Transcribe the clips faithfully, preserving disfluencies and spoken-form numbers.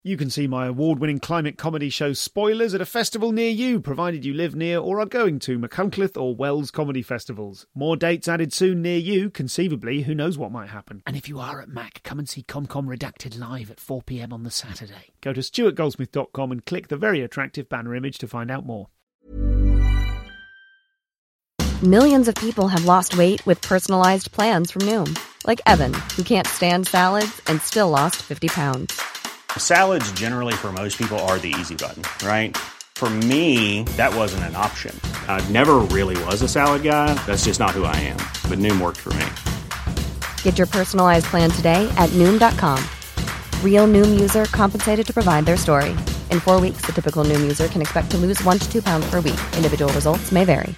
You can see my award-winning climate comedy show Spoilers at a festival near you, provided you live near or are going to Machynlleth or Wells comedy festivals. More dates added soon near you, conceivably, who knows what might happen. And if you are at Mac, come and see ComCom Redacted live at four p m on the Saturday. Go to stuart goldsmith dot com and click the very attractive banner image to find out more. Millions of people have lost weight with personalised plans from Noom. Like Evan, who can't stand salads and still lost fifty pounds. Salads generally for most people are the easy button, right? For me, that wasn't an option. I never really was a salad guy. That's just not who I am. But Noom worked for me. Get your personalized plan today at Noom dot com. Real Noom user compensated to provide their story. In four weeks, the typical Noom user can expect to lose one to two pounds per week. Individual results may vary.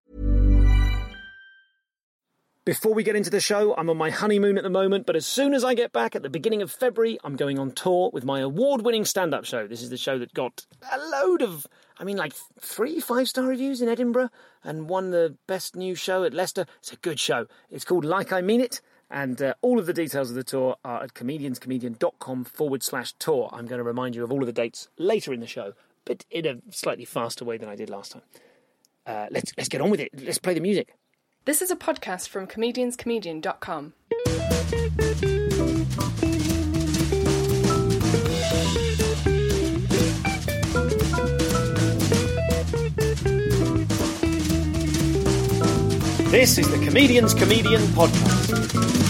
Before we get into the show, I'm on my honeymoon at the moment, but as soon as I get back at the beginning of February, I'm going on tour with my award-winning stand-up show. This is the show that got a load of, I mean, like three five-star reviews in Edinburgh and won the best new show at Leicester. It's a good show. It's called Like I Mean It, and uh, all of the details of the tour are at comedianscomedian.com forward slash tour. I'm going to remind you of all of the dates later in the show, but in a slightly faster way than I did last time. Uh, let's let's get on with it. Let's play the music. This is a podcast from comedians comedian dot com. This is the Comedians Comedian Podcast.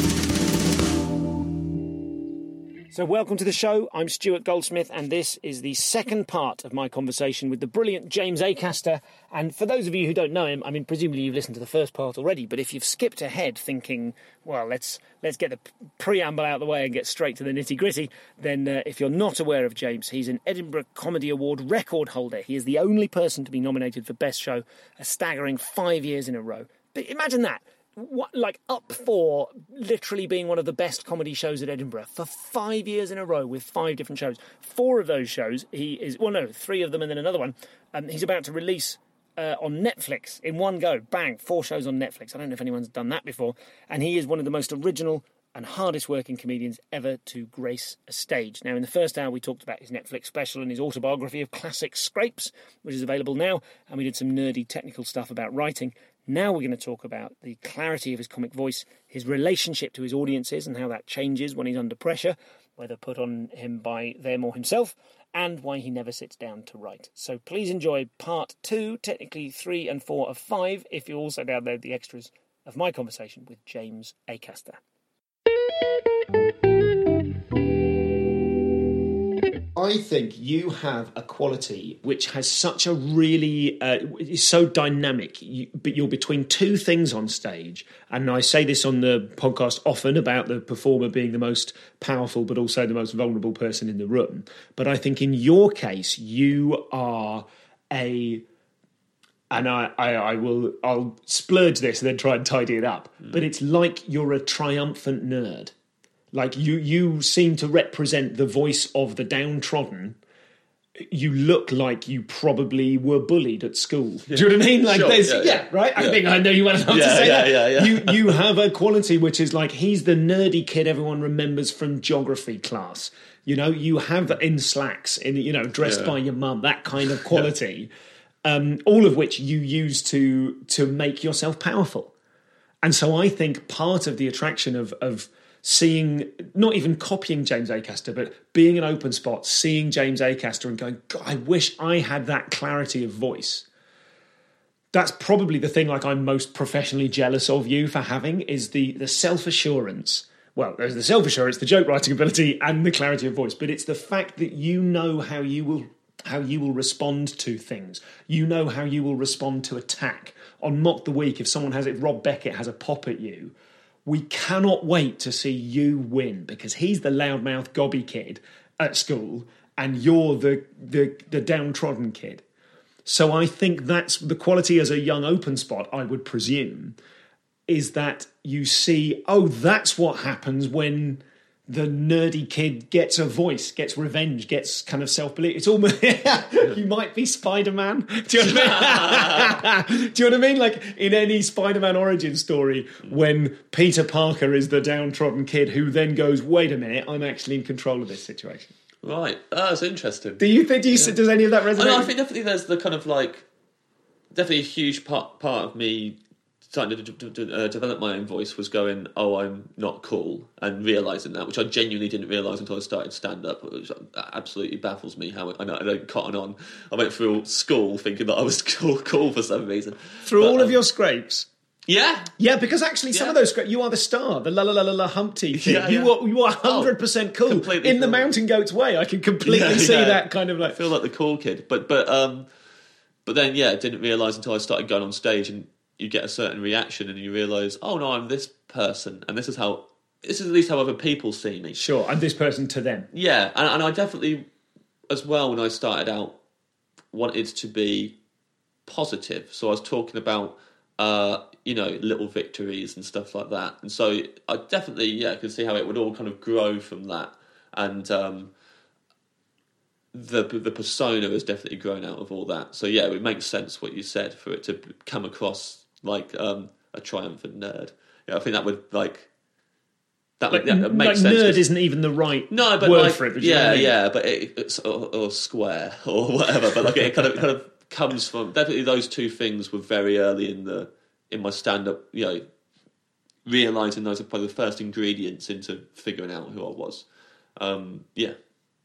So welcome to the show. I'm Stuart Goldsmith, and this is the second part of my conversation with the brilliant James Acaster. And for those of you who don't know him, I mean, presumably you've listened to the first part already, but if you've skipped ahead thinking, well, let's let's get the preamble out of the way and get straight to the nitty-gritty, then uh, if you're not aware of James, he's an Edinburgh Comedy Award record holder. He is the only person to be nominated for Best Show a staggering five years in a row. But imagine that. What, like up for literally being one of the best comedy shows at Edinburgh for five years in a row with five different shows. Four of those shows, he is, well, no, three of them and then another one, um, he's about to release uh, on Netflix in one go. Bang, four shows on Netflix. I don't know if anyone's done that before. And he is one of the most original and hardest working comedians ever to grace a stage. Now, in the first hour, we talked about his Netflix special and his autobiography of classic scrapes, which is available now. And we did some nerdy technical stuff about writing. Now we're going to talk about the clarity of his comic voice, his relationship to his audiences and how that changes when he's under pressure, whether put on him by them or himself, and why he never sits down to write. So please enjoy part two, technically three and four of five, if you also download the extras of my conversation with James Acaster. I think you have a quality which has such a really, uh, is so dynamic, you, but you're between two things on stage. And I say this on the podcast often about the performer being the most powerful, but also the most vulnerable person in the room. But I think in your case, you are a, and I, I, I will, I'll splurge this and then try and tidy it up. Mm. But it's like you're a triumphant nerd. Like, you, you seem to represent the voice of the downtrodden. You look like you probably were bullied at school. Yeah. Do you know what I mean? Like, sure, there's, yeah, yeah, yeah. right? Yeah. I think I know you well enough yeah, to say yeah, that. Yeah, yeah. You, you have a quality which is like, he's the nerdy kid everyone remembers from geography class. You know, you have in slacks, in you know, dressed yeah. by your mum, that kind of quality. yeah. um, all of which you use to to make yourself powerful. And so I think part of the attraction of of seeing, not even copying James Acaster, but being an open spot, seeing James Acaster and going, God, I wish I had that clarity of voice. That's probably the thing like I'm most professionally jealous of you for having, is the the self-assurance. Well, there's the self-assurance, the joke writing ability, and the clarity of voice, but it's the fact that you know how you will how you will respond to things. You know how you will respond to attack. On Mock the Week, if someone has it, Rob Beckett has a pop at you, we cannot wait to see you win, because he's the loudmouth gobby kid at school and you're the, the the downtrodden kid. So I think that's the quality as a young open spot, I would presume, is that you see, oh, that's what happens when the nerdy kid gets a voice, gets revenge, gets kind of self-belief. It's almost, you might be Spider-Man. Do you know what I mean? Do you know what I mean? Like in any Spider-Man origin story, when Peter Parker is the downtrodden kid who then goes, wait a minute, I'm actually in control of this situation. Right. Oh, that's interesting. Do you think? Do you yeah. does any of that resonate? I, know, I think definitely there's the kind of like definitely a huge part part of me starting to d- d- uh, develop my own voice was going, oh, I'm not cool, and realising that, which I genuinely didn't realise until I started stand-up, which absolutely baffles me how I, know, I don't cotton on. I went through school thinking that I was cool, cool for some reason. Through but, all um, of your scrapes? Yeah. Yeah, because actually some yeah. of those scrapes, you are the star, the la la la la la Humpty thing. Yeah, you, yeah. Were, you are one hundred percent cool. Completely In the cool. Mountain Goats way, I can completely yeah, see yeah. that kind of like... I feel like the cool kid. But, but, um, but then, yeah, didn't realise until I started going on stage and you get a certain reaction and you realise, oh no, I'm this person, and this is how this is at least how other people see me. Sure, I'm this person to them. Yeah, and, and I definitely, as well, when I started out, wanted to be positive. So I was talking about, uh, you know, little victories and stuff like that. And so I definitely, yeah, could see how it would all kind of grow from that. And um, the the persona has definitely grown out of all that. So yeah, it makes sense what you said for it to come across like um, a triumphant nerd. Yeah, I think that would like that like, would yeah, that makes like sense. Nerd isn't even the right no, but word like, for it. But yeah, you know what I mean? yeah, but it, it's or, or square or whatever. But like it kind of kind of comes from definitely those two things were very early in the in my stand up. You know, realizing those are probably the first ingredients into figuring out who I was. Um, yeah.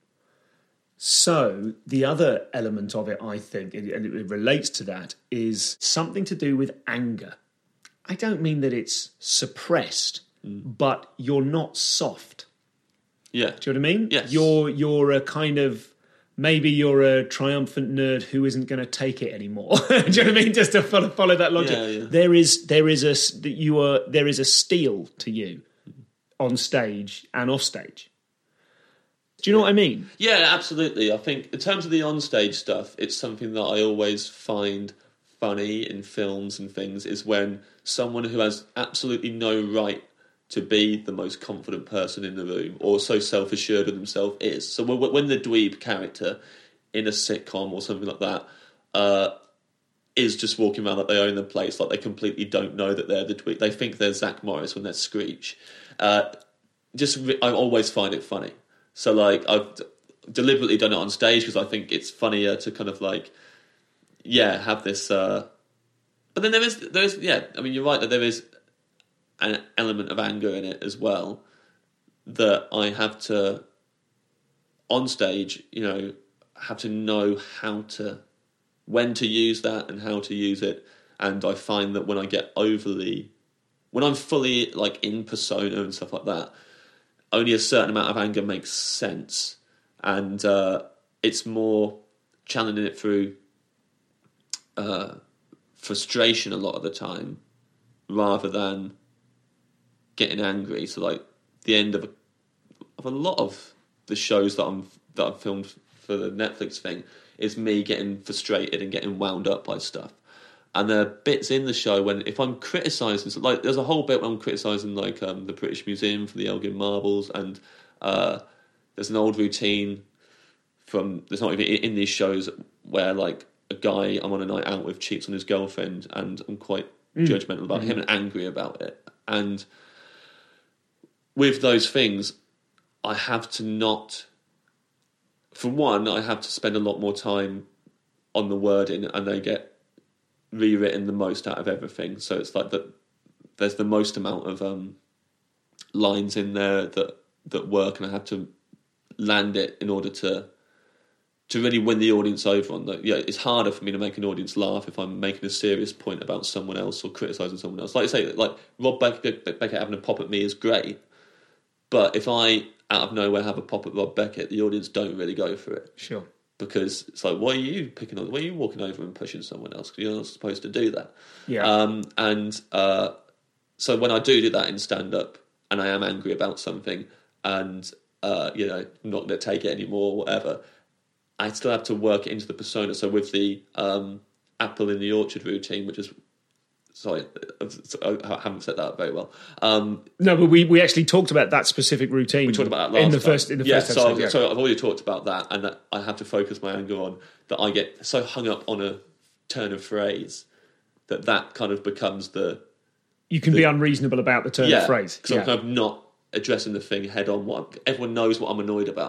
So the other element of it, I think, and it relates to that, is something to do with anger. I don't mean that it's suppressed, mm. but you're not soft. Yeah. Do you know what I mean? Yes. You're you're a kind of maybe you're a triumphant nerd who isn't going to take it anymore. Do you know what I mean? Just to follow, follow that logic. Yeah, yeah. There is there is a that you are there is a steel to you on stage and off stage. Do you know what I mean? Yeah, absolutely. I think in terms of the onstage stuff, it's something that I always find funny in films and things, is when someone who has absolutely no right to be the most confident person in the room or so self-assured of themselves is. So when the dweeb character in a sitcom or something like that uh, is just walking around like they own the place, like they completely don't know that they're the dweeb. They think they're Zach Morris when they're Screech. Uh, just I always find it funny. So, like, I've d- deliberately done it on stage because I think it's funnier to kind of, like, yeah, have this... Uh... But then there is, there is, yeah, I mean, you're right that there is an element of anger in it as well that I have to, on stage, you know, have to know how to, when to use that and how to use it. And I find that when I get overly, when I'm fully, like, in persona and stuff like that, only a certain amount of anger makes sense, and uh, it's more channeling it through uh, frustration a lot of the time, rather than getting angry. So, like the end of a, of a lot of the shows that I'm that I've filmed for the Netflix thing is me getting frustrated and getting wound up by stuff. And there are bits in the show when, if I'm criticising, like there's a whole bit when I'm criticising like um, the British Museum for the Elgin Marbles, and uh, there's an old routine from, there's not even in these shows where like a guy I'm on a night out with cheats on his girlfriend, and I'm quite mm. judgmental about mm-hmm. him and angry about it. And with those things, I have to not, for one, I have to spend a lot more time on the wording, and they get rewritten the most out of everything. So it's like that there's the most amount of um, lines in there that that work, and I have to land it in order to to really win the audience over on that. Yeah, it's harder for me to make an audience laugh if I'm making a serious point about someone else or criticising someone else. Like I say, like Rob Beckett, Beckett having a pop at me is great, but if I out of nowhere have a pop at Rob Beckett, the audience don't really go for it. Sure. Because it's like, why are you picking on? Why are you walking over and pushing someone else? Because you're not supposed to do that. Yeah. Um, and uh, so when I do do that in stand up, and I am angry about something, and uh, you know, I'm not going to take it anymore, or whatever, I still have to work it into the persona. So with the um, apple in the orchard routine, which is, sorry, I haven't said that very well. Um, no, but we, we actually talked about that specific routine. We talked about that last in the time. first in the yeah, first so episode. I've, so I've already talked about that, and that I have to focus my anger on that. I get so hung up on a turn of phrase that that kind of becomes the. You can the, be unreasonable about the turn yeah, of phrase because yeah. I'm kind of not addressing the thing head on. What everyone knows what I'm annoyed about,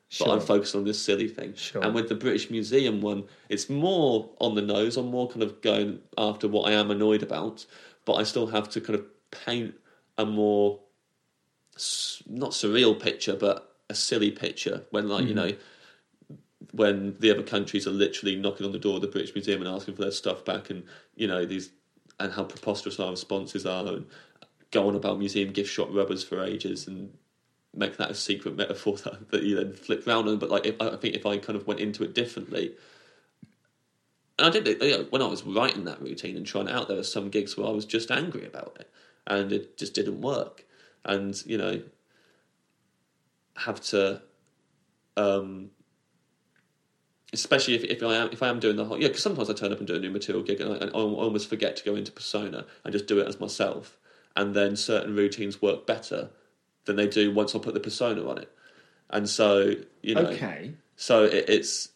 Sure. But I'm focused on this silly thing. Sure. And with the British Museum one, it's more on the nose. I'm more kind of going after what I am annoyed about, but I still have to kind of paint a more, not surreal picture, but a silly picture when, like, mm-hmm. you know, when the other countries are literally knocking on the door of the British Museum and asking for their stuff back, and, you know, these, and how preposterous our responses are, and go on about museum gift shop rubbers for ages, and make that a secret metaphor that, that you then flip round on. But like, if, I think if I kind of went into it differently, and I did it, you know, when I was writing that routine and trying it out, there were some gigs where I was just angry about it, and it just didn't work. And, you know, have to, um, especially if, if I am if I am doing the whole, yeah, because sometimes I turn up and do a new material gig and I, and I almost forget to go into persona and just do it as myself, and then certain routines work better than they do once I put the persona on it. And so, you know, okay. so it, it's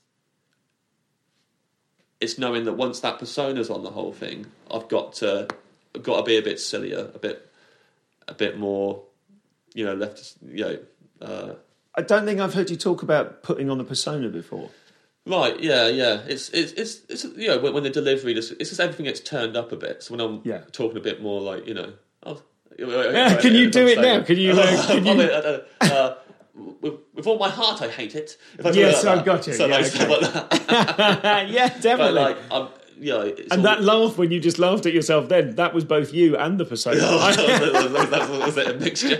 it's knowing that once that persona's on the whole thing, I've got to I've got to be a bit sillier, a bit a bit more, you know, left, you know. Uh, I don't think I've heard you talk about putting on a persona before. Right, yeah, yeah. It's it's it's, it's you know, when, when the delivery, just, it's just everything gets turned up a bit. So when I'm yeah. talking a bit more like, you know, oh, yeah, can you do it now? Can you? Uh, can you... uh, with, with all my heart, I hate it. If I yes, like I've got you. So yeah, like, okay. like that. Yeah, definitely. But like, I'm, you know, it's and all... that laugh when you just laughed at yourself, then that was both you and the persona. that was, was it a mixture?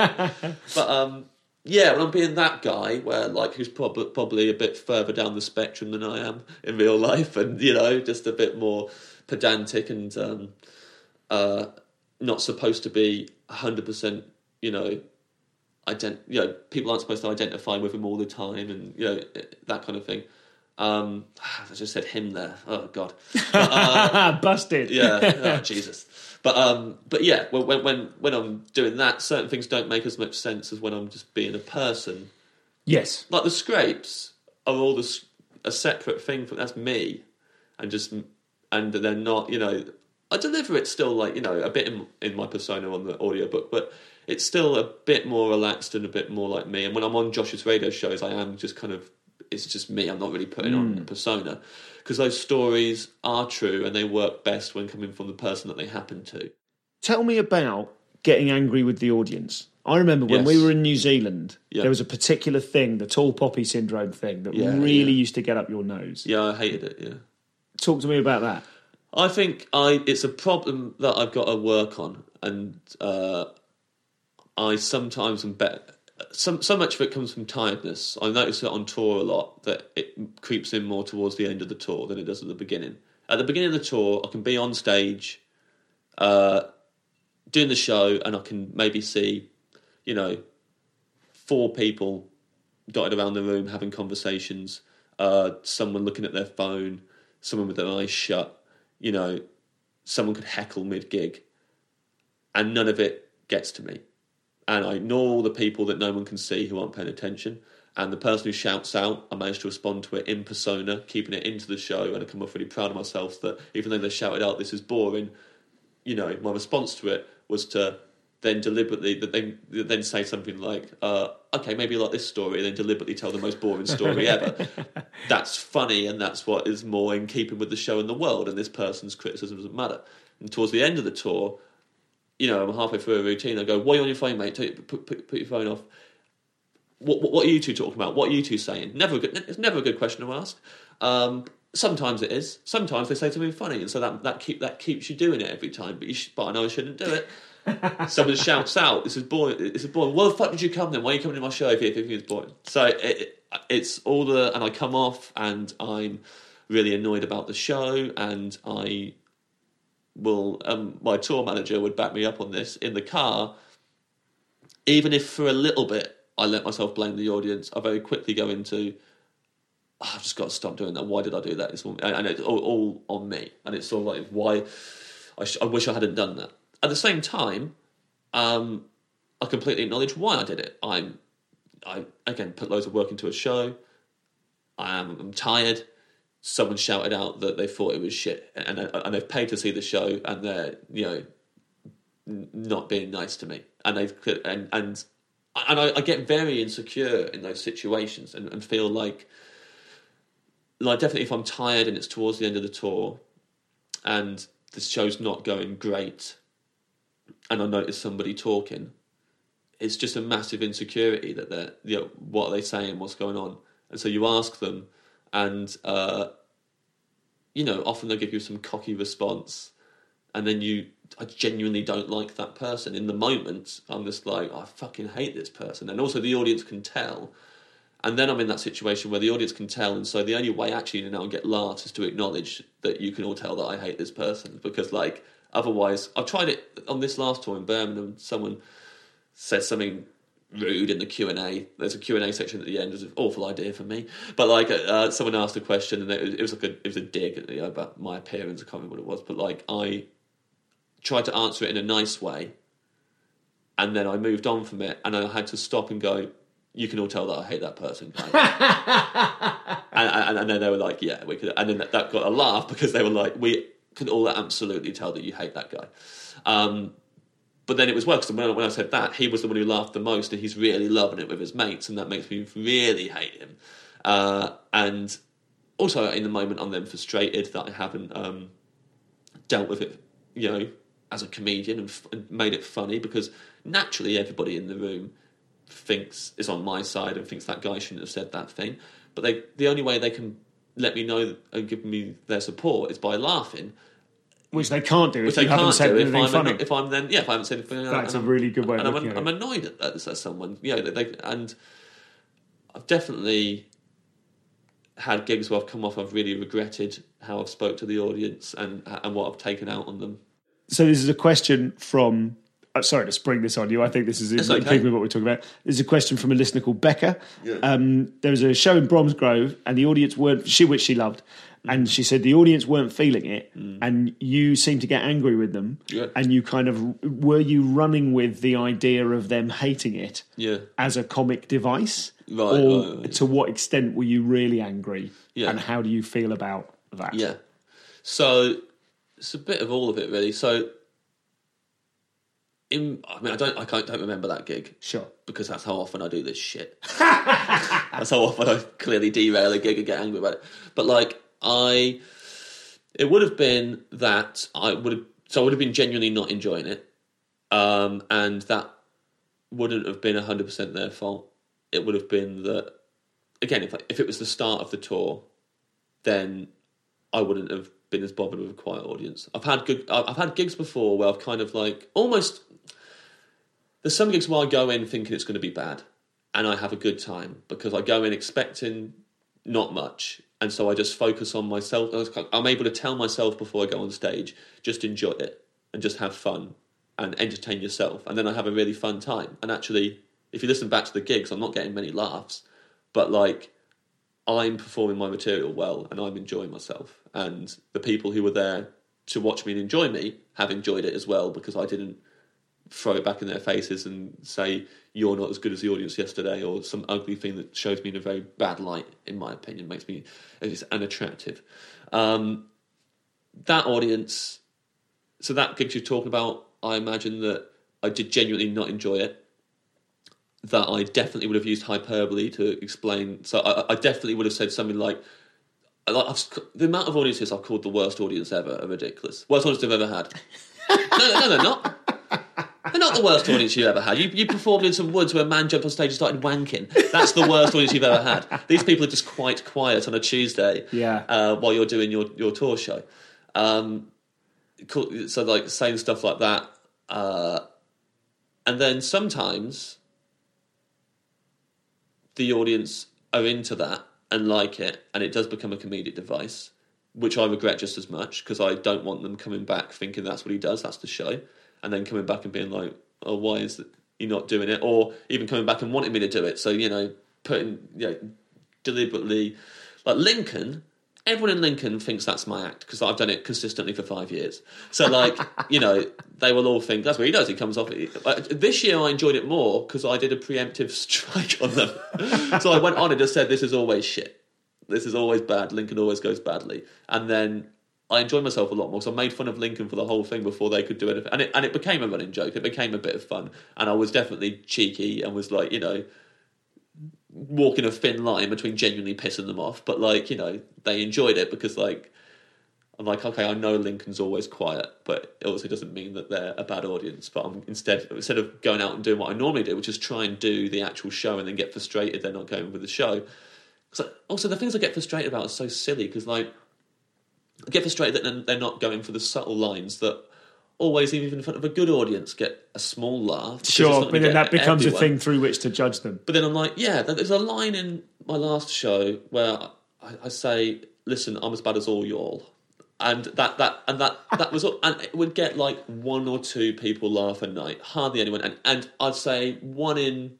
But um, yeah, when I'm being that guy, where like who's probably probably a bit further down the spectrum than I am in real life, and you know, just a bit more pedantic and um, uh. not supposed to be one hundred percent, you know, ident- you know, people aren't supposed to identify with him all the time, and, you know, that kind of thing. Um, I just said him there. Oh, God. But, uh, Busted. Yeah, oh, Jesus. But, um, but yeah, when, when, when I'm doing that, certain things don't make as much sense as when I'm just being a person. Yes. Like the scrapes are all the, a separate thing, from that's me, and just, and they're not, you know... I deliver it still like, you know, a bit in, in my persona on the audiobook, but it's still a bit more relaxed and a bit more like me. And when I'm on Josh's radio shows, I am just kind of, it's just me. I'm not really putting mm. on a persona, because those stories are true and they work best when coming from the person that they happen to. Tell me about getting angry with the audience. I remember when yes. we were in New Zealand, yeah. there was a particular thing, the tall poppy syndrome thing, that yeah, really yeah. used to get up your nose. Yeah, I hated it, yeah. Talk to me about that. I think I it's a problem that I've got to work on, and uh, I sometimes am better. So, so much of it comes from tiredness. I notice it on tour a lot, that it creeps in more towards the end of the tour than it does at the beginning. At the beginning of the tour, I can be on stage, uh, doing the show, and I can maybe see, you know, four people dotted around the room having conversations, uh, someone looking at their phone, someone with their eyes shut. You know, someone could heckle mid-gig, and none of it gets to me. And I ignore all the people that no one can see who aren't paying attention. And the person who shouts out, I managed to respond to it in persona, keeping it into the show, and I come off really proud of myself that even though they shouted out, this is boring, you know, my response to it was to then deliberately, that then, then say something like, uh, okay, maybe you like this story, and then deliberately tell the most boring story ever. That's funny, and that's what is more in keeping with the show and the world, and this person's criticism doesn't matter. And towards the end of the tour, you know, I'm halfway through a routine, I go, why are you on your phone, mate? Take, put, put, put your phone off. What, what, what are you two talking about? What are you two saying? Never a good, it's never a good question to ask. Um, sometimes it is. Sometimes they say something funny, and so that that, keep, that keeps you doing it every time, but, you sh- but I know I shouldn't do it. Someone shouts out, "This is boring! This is boring! Why the fuck did you come then? Why are you coming to my show if you think it's boring?" So it, it's all the, and I come off, and I'm really annoyed about the show, and I will. Um, my tour manager would back me up on this. In the car, even if for a little bit I let myself blame the audience, I very quickly go into, oh, I've just got to stop doing that. Why did I do that? It's all, and it's all, all on me, and it's sort of like, why? I, sh- I wish I hadn't done that. At the same time, um, I completely acknowledge why I did it. I'm, I again put loads of work into a show. I am, I'm tired. Someone shouted out that they thought it was shit, and and they've paid to see the show, and they're, you know, not being nice to me, and they've and and and I, I get very insecure in those situations and, and feel like, like definitely if I'm tired and it's towards the end of the tour and the show's not going great and I notice somebody talking, it's just a massive insecurity that they're, you know, what are they saying, what's going on? And so you ask them and, uh, you know, often they'll give you some cocky response and then you, I genuinely don't like that person. In the moment, I'm just like, oh, I fucking hate this person. And also the audience can tell. And then I'm in that situation where the audience can tell, and so the only way actually to now get laughs is to acknowledge that you can all tell that I hate this person, because like otherwise, I've tried it on this last tour in Birmingham. Someone said something rude in the Q and A. There's a Q and A section at the end. It was an awful idea for me, but like uh, someone asked a question, and it was, it was like a it was a dig, you know, about my appearance. I can't remember what it was, but like I tried to answer it in a nice way, and then I moved on from it, and I had to stop and go, you can all tell that I hate that person. and, and, and then they were like, yeah, we could. And then that, that got a laugh because they were like, we can all absolutely tell that you hate that guy. Um, but then it was worse, because when, when I said that, he was the one who laughed the most, and he's really loving it with his mates, and that makes me really hate him. Uh, and also in the moment, I'm then frustrated that I haven't um, dealt with it, you know, as a comedian and, f- and made it funny, because naturally everybody in the room thinks is on my side and thinks that guy shouldn't have said that thing, but they the only way they can let me know and give me their support is by laughing, which they can't do which if you haven't said anything if I'm, funny. If I'm then yeah if I haven't said anything, that's and a really good way. And of I'm, looking I'm at it. annoyed at that as someone, you know, they, and I've definitely had gigs where I've come off, I've really regretted how I've spoke to the audience and and what I've taken out on them. So this is a question from. I'm sorry to spring this on you. I think this is in okay. keeping with what we're talking about. This is a question from a listener called Becca. Yeah. Um, there was a show in Bromsgrove, and the audience weren't, she, which she loved, mm. and she said the audience weren't feeling it, mm. and you seemed to get angry with them, yeah. and you kind of, were you running with the idea of them hating it yeah. as a comic device? Right, or right, right. to what extent were you really angry? Yeah. And how do you feel about that? Yeah. So it's a bit of all of it, really. So In, I mean, I don't, I can't, don't remember that gig. Sure. Because that's how often I do this shit. That's how often I clearly derail a gig and get angry about it. But like, I, it would have been that I would have, so I would have been genuinely not enjoying it, um, and that wouldn't have been a hundred percent their fault. It would have been that, again, if if it was the start of the tour, then I wouldn't have been as bothered with a quiet audience. I've had good, I've had gigs before where I've kind of like almost. There's some gigs where I go in thinking it's going to be bad, and I have a good time because I go in expecting not much, and so I just focus on myself. I'm able to tell myself before I go on stage, just enjoy it and just have fun and entertain yourself, and then I have a really fun time. And actually, if you listen back to the gigs, I'm not getting many laughs, but like I'm performing my material well and I'm enjoying myself, and the people who were there to watch me and enjoy me have enjoyed it as well, because I didn't throw it back in their faces and say you're not as good as the audience yesterday, or some ugly thing that shows me in a very bad light, in my opinion, makes me it's unattractive. Um, that audience, so that gig you're talking about, I imagine that I did genuinely not enjoy it, that I definitely would have used hyperbole to explain. So I, I definitely would have said something like, like I've, the amount of audiences I've called the worst audience ever are ridiculous. Worst audience I've ever had. no, no, no, they're not. They're not the worst audience you've ever had. You, you performed in some woods where a man jumped on stage and started wanking. That's the worst audience you've ever had. These people are just quite quiet on a Tuesday, yeah. uh, while you're doing your, your tour show. Um, so, like, saying stuff like that. Uh, and then sometimes the audience are into that and like it, and it does become a comedic device, which I regret just as much, because I don't want them coming back thinking that's what he does, that's the show. And then coming back and being like, oh, why is he not doing it? Or even coming back and wanting me to do it. So, you know, putting, you know, deliberately... Like Lincoln, everyone in Lincoln thinks that's my act, because I've done it consistently for five years. So, like, you know, they will all think, that's what he does, he comes off... Like, this year I enjoyed it more because I did a preemptive strike on them. So I went on and just said, this is always shit. This is always bad. Lincoln always goes badly. And then I enjoyed myself a lot more. So I made fun of Lincoln for the whole thing before they could do anything, and it and it became a running joke. It became a bit of fun, and I was definitely cheeky and was like, you know, walking a thin line between genuinely pissing them off, but like, you know, they enjoyed it because like. I'm like, okay, I know Lincoln's always quiet, but it also doesn't mean that they're a bad audience. But I'm instead, instead of going out and doing what I normally do, which is try and do the actual show and then get frustrated they're not going with the show. So, also, the things I get frustrated about are so silly because, like, I get frustrated that they're not going for the subtle lines that always, even in front of a good audience, get a small laugh. Sure, but then that becomes everyone. a thing through which to judge them. But then I'm like, yeah, there's a line in my last show where I, I say, listen, I'm as bad as all y'all. And that, that and that that was all, and it would get like one or two people laugh a night, hardly anyone, and, and I'd say one in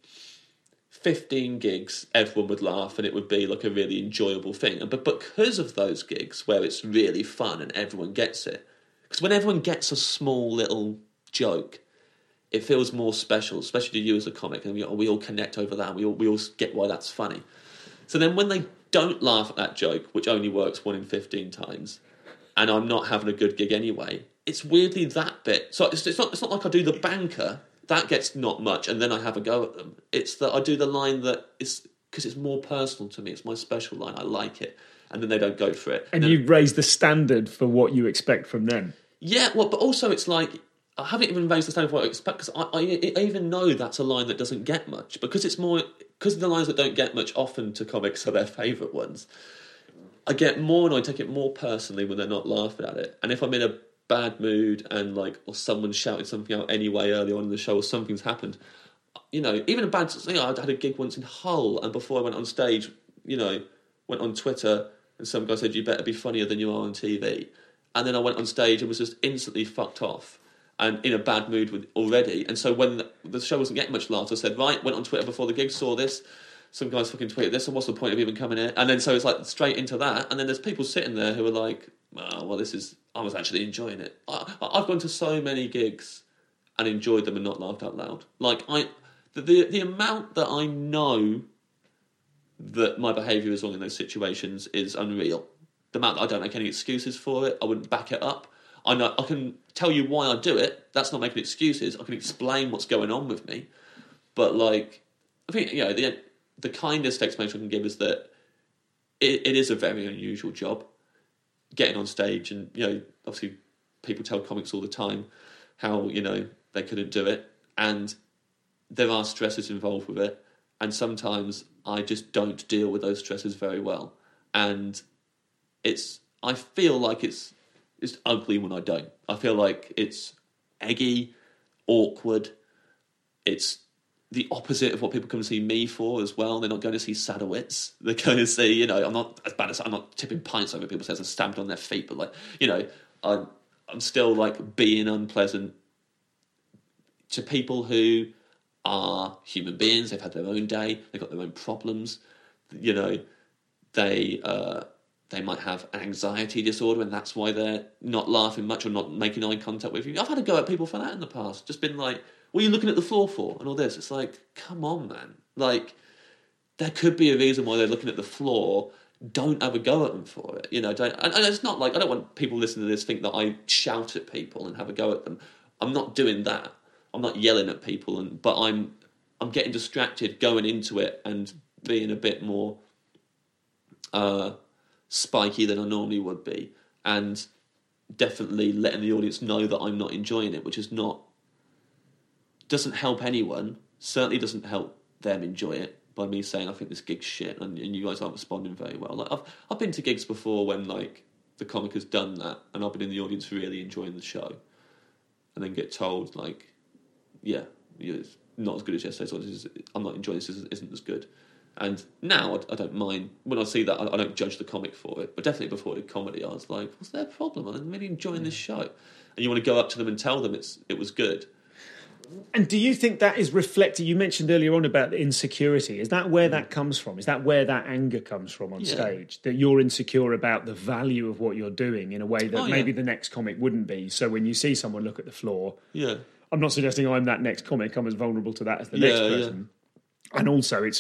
fifteen gigs, everyone would laugh, and it would be like a really enjoyable thing. But because of those gigs where it's really fun and everyone gets it, because when everyone gets a small little joke, it feels more special, especially to you as a comic, and we, we all connect over that. And we all we all get why that's funny. So then when they don't laugh at that joke, which only works one in fifteen times. And I'm not having a good gig anyway. It's weirdly that bit. So it's, it's not. It's not like I do the banker. That gets not much, and then I have a go at them. It's that I do the line that is because it's more personal to me. It's my special line. I like it, and then they don't go for it. And, and you then, raise the standard for what you expect from them. Yeah, well, but also it's like I haven't even raised the standard for what I expect because I, I, I even know that's a line that doesn't get much because it's more because the lines that don't get much often to comics are their favourite ones. I get more and I take it more personally when they're not laughing at it. And if I'm in a bad mood and like, or someone shouted something out anyway early on in the show or something's happened, you know, even a bad, you know, I had a gig once in Hull and before I went on stage, you know, went on Twitter and some guy said, you better be funnier than you are on T V. And then I went on stage and was just instantly fucked off and in a bad mood with already. And so when the show wasn't getting much laughter, I said, right, went on Twitter before the gig, saw this, some guys fucking tweeted this, and what's the point of even coming here? And then so it's like straight into that, and then there's people sitting there who are like, oh, well, this is, I was actually enjoying it. I, I've gone to so many gigs and enjoyed them and not laughed out loud. Like, I, the, the, the amount that I know that my behaviour is wrong in those situations is unreal. The amount that I don't make any excuses for it, I wouldn't back it up. I know I can tell you why I do it. That's not making excuses. I can explain what's going on with me. But, like, I think, you know, the the kindest explanation I can give is that it, it is a very unusual job. Getting on stage and, you know, obviously people tell comics all the time how, you know, they couldn't do it. And there are stresses involved with it. And sometimes I just don't deal with those stresses very well. And it's, I feel like it's, it's ugly when I don't. I feel like it's eggy, awkward. It's the opposite of what people come to see me for as well. They're not going to see Sadowitz. They're going to see, you know, I'm not as bad as, I'm not tipping pints over people's heads and stamping on their feet, but like, you know, I'm, I'm still like being unpleasant to people who are human beings. They've had their own day. They've got their own problems. You know, they, uh, they might have an anxiety disorder and that's why they're not laughing much or not making eye contact with you. I've had to go at people for that in the past. Just been like, what are you looking at the floor for? And all this. It's like, come on, man. Like, there could be a reason why they're looking at the floor. Don't have a go at them for it. You know, don't, and, and it's not like, I don't want people listening to this think that I shout at people and have a go at them. I'm not doing that. I'm not yelling at people, and but I'm I'm getting distracted going into it and being a bit more uh, spiky than I normally would be. And definitely letting the audience know that I'm not enjoying it, which is not, doesn't help anyone, certainly doesn't help them enjoy it by me saying I think this gig's shit and, and you guys aren't responding very well. Like I've I've been to gigs before when like the comic has done that and I've been in the audience really enjoying the show and then get told like, yeah, it's not as good as yesterday's, or this is, I'm not enjoying this, this isn't as good. And now I, I don't mind, when I see that I, I don't judge the comic for it, but definitely before I did comedy I was like, what's their problem? I'm really enjoying this show. And you want to go up to them and tell them it's it was good. And do you think that is reflected? You mentioned earlier on about the insecurity. Is that where that comes from? Is that where that anger comes from on yeah. stage? That you're insecure about the value of what you're doing in a way that oh, maybe yeah. the next comic wouldn't be. So when you see someone look at the floor, yeah, I'm not suggesting I'm that next comic. I'm as vulnerable to that as the yeah, next person. Yeah. And also, it's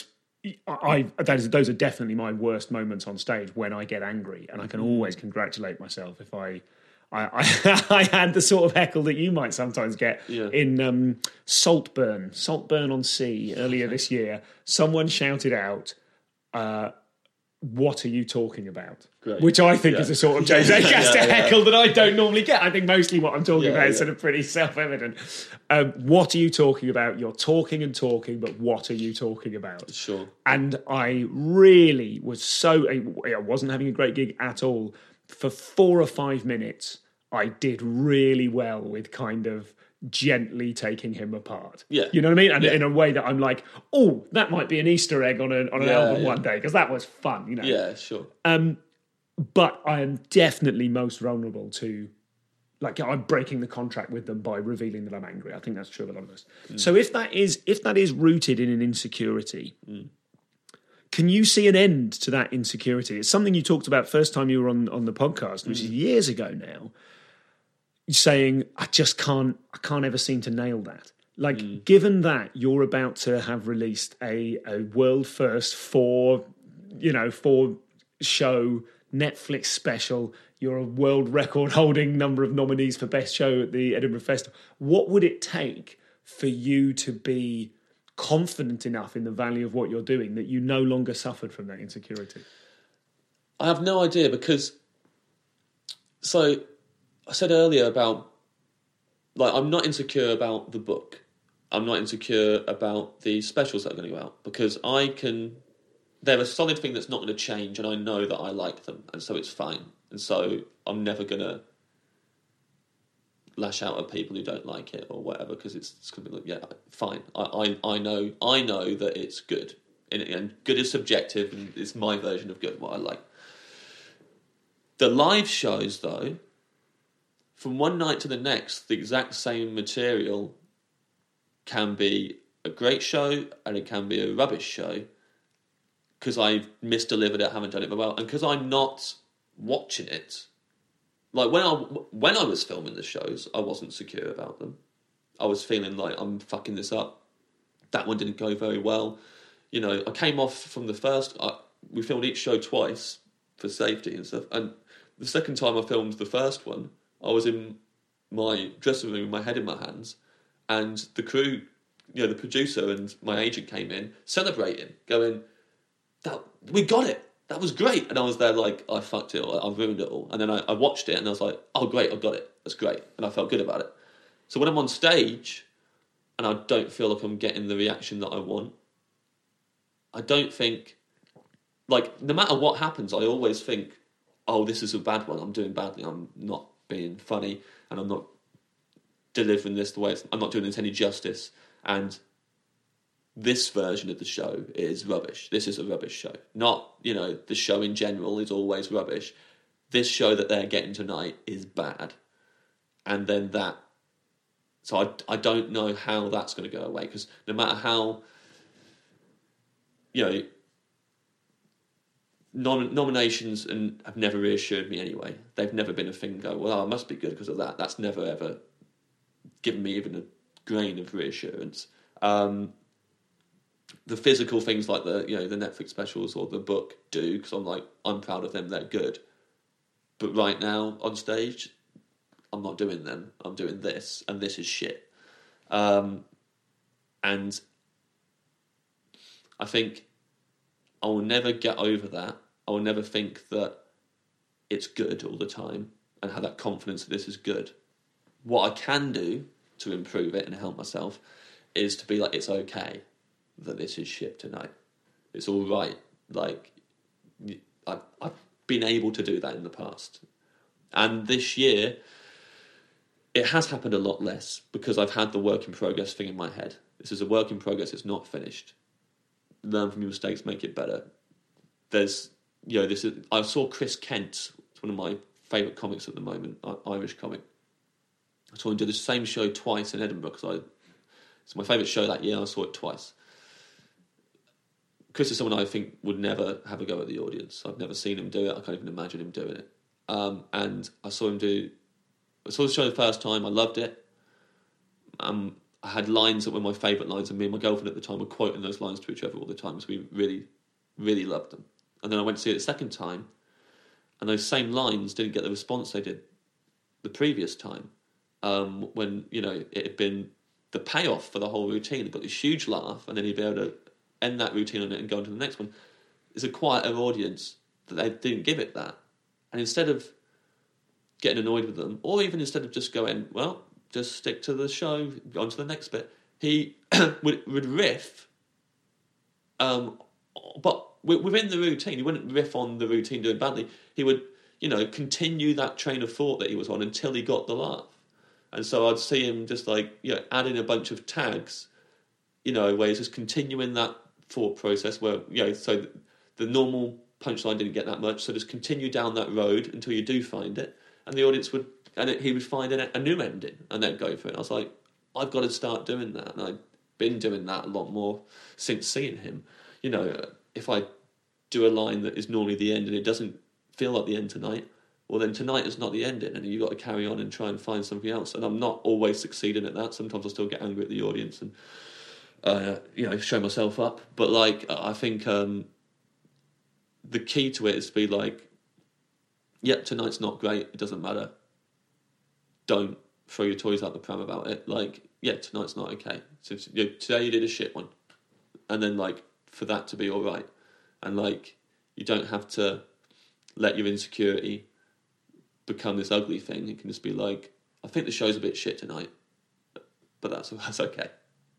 I, I those, those are definitely my worst moments on stage when I get angry, and I can always congratulate myself if I. I, I, I had the sort of heckle that you might sometimes get yeah. in um, Saltburn, Saltburn on Sea earlier this year. Someone shouted out, uh, "What are you talking about?" Great. Which I think yeah. is a sort of James Acaster yeah, yeah. heckle that I don't normally get. I think mostly what I'm talking yeah, about yeah. is sort of pretty self-evident. Um, what are you talking about? You're talking and talking, but what are you talking about? Sure. And I really was so... I wasn't having a great gig at all. For four or five minutes, I did really well with kind of gently taking him apart. Yeah. You know what I mean? And yeah. in a way that I'm like, oh, that might be an Easter egg on, a, on an yeah, album yeah. one day, because that was fun, you know? Yeah, sure. Um, but I am definitely most vulnerable to, like, I'm breaking the contract with them by revealing that I'm angry. I think that's true of a lot of us. Mm. So if that is if that is rooted in an insecurity, mm. can you see an end to that insecurity? It's something you talked about first time you were on, on the podcast, which mm. is years ago now, saying, I just can't, I can't ever seem to nail that. Like, mm. given that you're about to have released a, a world first four, you know, four show Netflix special, you're a world record holding number of nominees for best show at the Edinburgh Festival. What would it take for you to be confident enough in the value of what you're doing that you no longer suffered from that insecurity? I have no idea, because so I said earlier about, like, I'm not insecure about the book. I'm not insecure about the specials that are going to go out, because I can, they're a solid thing that's not going to change, and I know that I like them, and so it's fine. And so I'm never going to lash out at people who don't like it or whatever, because it's, it's going to be like, yeah, fine. I, I, I know I know that it's good, and, and good is subjective, and it's my version of good, what I like. The live shows, though, from one night to the next, the exact same material can be a great show and it can be a rubbish show, because I've misdelivered it, haven't done it very well, and because I'm not watching it. Like, when I, when I was filming the shows, I wasn't secure about them. I was feeling like, I'm fucking this up. That one didn't go very well. You know, I came off from the first... I, we filmed each show twice for safety and stuff, and the second time I filmed the first one, I was in my dressing room with my head in my hands, and the crew, you know, the producer and my agent came in, celebrating, going, "That we got it. That was great." And I was there like, I fucked it all. I ruined it all. And then I, I watched it and I was like, oh, great, I got it. That's great. And I felt good about it. So when I'm on stage and I don't feel like I'm getting the reaction that I want, I don't think, like, no matter what happens, I always think, oh, this is a bad one. I'm doing badly. I'm not being funny, and I'm not delivering this the way it's, I'm not doing it any justice. And this version of the show is rubbish. This is a rubbish show. Not, you know, the show in general is always rubbish. This show that they're getting tonight is bad. And then that... So I, I don't know how that's going to go away, because no matter how, you know, nom- nominations and have never reassured me anyway. They've never been a thing go, well, I must be good because of that. That's never ever given me even a grain of reassurance. Um... The physical things like the, you know, the Netflix specials or the book do, because I'm like, I'm proud of them, they're good. But right now, on stage, I'm not doing them. I'm doing this, and this is shit. Um, and I think I will never get over that. I will never think that it's good all the time and have that confidence that this is good. What I can do to improve it and help myself is to be like, it's okay that this is shit tonight. It's all right. Like, I've, I've been able to do that in the past. And this year, it has happened a lot less, because I've had the work in progress thing in my head. This is a work in progress, it's not finished. Learn from your mistakes, make it better. There's, you know, this is, I saw Chris Kent, it's one of my favourite comics at the moment, Irish comic. I saw him do the same show twice in Edinburgh, because I, it's my favourite show that year, I saw it twice. Chris is someone I think would never have a go at the audience. I've never seen him do it. I can't even imagine him doing it. Um, and I saw him do... I saw the show the first time. I loved it. Um, I had lines that were my favourite lines, and me and my girlfriend at the time were quoting those lines to each other all the time, so we really, really loved them. And then I went to see it a second time, and those same lines didn't get the response they did the previous time, um, when, you know, it had been the payoff for the whole routine. It got this huge laugh, and then you'd be able to end that routine on it and go on to the next one. It's a quieter audience that they didn't give it that. And instead of getting annoyed with them, or even instead of just going, well, just stick to the show, go on to the next bit, he would, would riff, um, but within the routine. He wouldn't riff on the routine doing badly. He would, you know, continue that train of thought that he was on until he got the laugh. And so I'd see him just like, you know, adding a bunch of tags, you know, where he's just continuing that thought process where, you know, so the normal punchline didn't get that much, so just continue down that road until you do find it, and the audience would, and it, he would find a, a new ending, and then go for it. And I was like, I've got to start doing that, and I've been doing that a lot more since seeing him. You know, if I do a line that is normally the end and it doesn't feel like the end tonight, well then tonight is not the ending, and you've got to carry on and try and find something else. And I'm not always succeeding at that. Sometimes I still get angry at the audience and, uh, you know, show myself up. But like, I think um, the key to it is to be like, yep, tonight's not great, it doesn't matter. Don't throw your toys out the pram about it. Like, yeah, tonight's not okay. So, you know, today you did a shit one. And then, like, for that to be all right. And, like, you don't have to let your insecurity become this ugly thing. It can just be like, I think the show's a bit shit tonight, but that's, that's okay.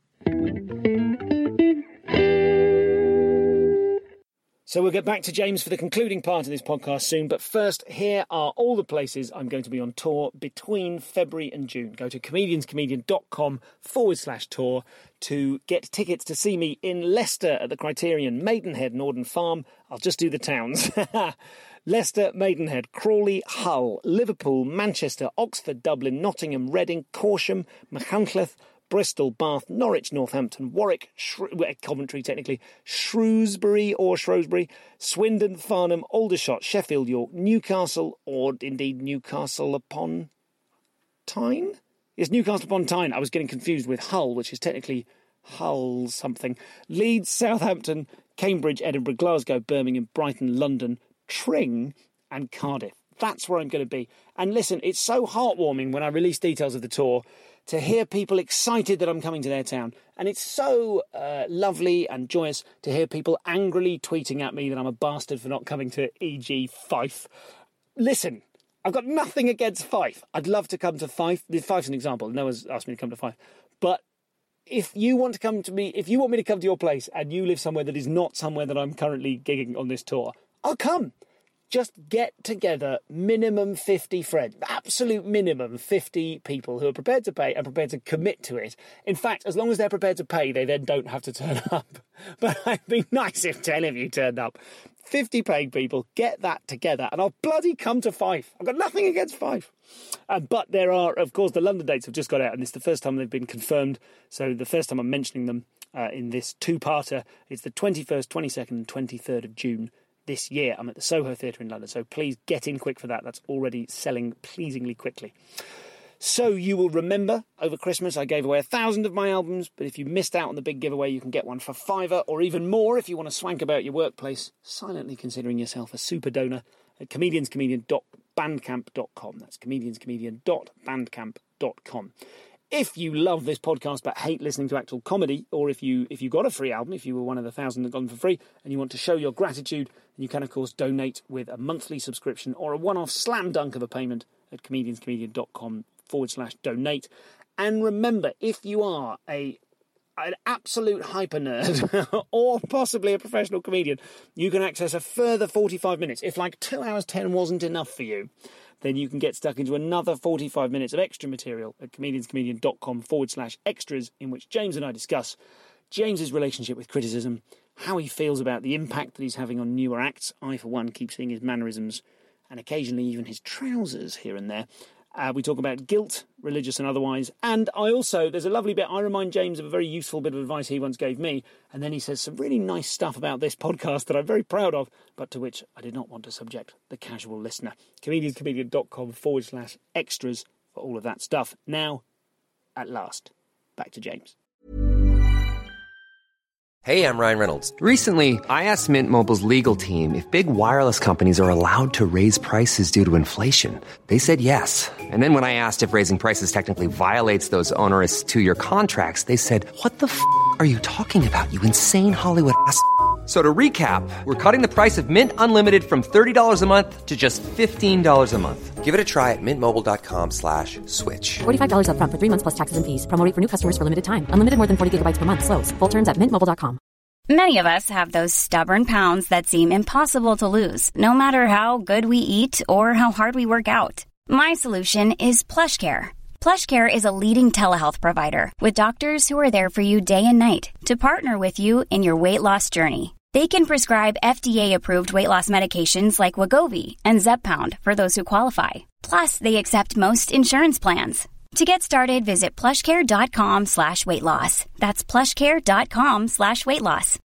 So we'll get back to James for the concluding part of this podcast soon. But first, here are all the places I'm going to be on tour between February and June. Go to comedianscomedian.com forward slash tour to get tickets to see me in Leicester at the Criterion, Maidenhead, Norden Farm. I'll just do the towns. Leicester, Maidenhead, Crawley, Hull, Liverpool, Manchester, Oxford, Dublin, Nottingham, Reading, Corsham, Machynlleth, Bristol, Bath, Norwich, Northampton, Warwick, Shrew- Coventry technically, Shrewsbury or Shrewsbury, Swindon, Farnham, Aldershot, Sheffield, York, Newcastle, or indeed Newcastle upon Tyne? Yes, Newcastle upon Tyne. I was getting confused with Hull, which is technically Hull something. Leeds, Southampton, Cambridge, Edinburgh, Glasgow, Birmingham, Brighton, London, Tring and Cardiff. That's where I'm going to be. And listen, it's so heartwarming when I release details of the tour to hear people excited that I'm coming to their town. And it's so uh, lovely and joyous to hear people angrily tweeting at me that I'm a bastard for not coming to, for example, Fife. Listen, I've got nothing against Fife. I'd love to come to Fife. Fife's an example. No one's asked me to come to Fife. But if you want to come to me, if you want me to come to your place and you live somewhere that is not somewhere that I'm currently gigging on this tour, I'll come. Just get together minimum fifty friends, absolute minimum fifty people who are prepared to pay and prepared to commit to it. In fact, as long as they're prepared to pay, they then don't have to turn up. But it'd be nice if ten of you turned up. fifty paying people, get that together, and I'll bloody come to Fife. I've got nothing against Fife. Uh, but there are, of course, the London dates have just got out, and it's the first time they've been confirmed. So the first time I'm mentioning them uh, in this two-parter is the twenty-first, twenty-second, and twenty-third of June. This year. I'm at the Soho Theatre in London, so please get in quick for that. That's already selling pleasingly quickly. So you will remember, over Christmas I gave away a thousand of my albums, but if you missed out on the big giveaway, you can get one for fiver or even more if you want to swank about your workplace, silently considering yourself a super donor at comedianscomedian dot bandcamp dot com. That's comedianscomedian dot bandcamp dot com. If you love this podcast but hate listening to actual comedy, or if you if you got a free album, if you were one of the thousand that got them for free, and you want to show your gratitude, then you can, of course, donate with a monthly subscription or a one-off slam dunk of a payment at comedianscomedian.com forward slash donate. And remember, if you are a an absolute hyper nerd or possibly a professional comedian, you can access a further forty-five minutes. If like two hours ten wasn't enough for you, then you can get stuck into another forty-five minutes of extra material at comedianscomedian.com forward slash extras, in which James and I discuss James's relationship with criticism, how he feels about the impact that he's having on newer acts. I, for one, keep seeing his mannerisms and occasionally even his trousers here and there. Uh, we talk about guilt, religious and otherwise. And I also, there's a lovely bit, I remind James of a very useful bit of advice he once gave me. And then he says some really nice stuff about this podcast that I'm very proud of, but to which I did not want to subject the casual listener. comedianscomedian.com forward slash extras for all of that stuff. Now, at last, back to James. Hey, I'm Ryan Reynolds. Recently, I asked Mint Mobile's legal team if big wireless companies are allowed to raise prices due to inflation. They said yes. And then when I asked if raising prices technically violates those onerous two-year contracts, they said, what the f*** are you talking about, you insane Hollywood ass f- So to recap, we're cutting the price of Mint Unlimited from thirty dollars a month to just fifteen dollars a month. Give it a try at mintmobile.com slash switch. forty-five dollars up front for three months plus taxes and fees. Promo rate for new customers for limited time. Unlimited more than forty gigabytes per month. Slows full terms at mint mobile dot com. Many of us have those stubborn pounds that seem impossible to lose, no matter how good we eat or how hard we work out. My solution is PlushCare. PlushCare is a leading telehealth provider with doctors who are there for you day and night to partner with you in your weight loss journey. They can prescribe F D A-approved weight loss medications like Wegovy and Zepbound for those who qualify. Plus, they accept most insurance plans. To get started, visit plushcare.com slash weight loss. That's plushcare.com slash weight loss.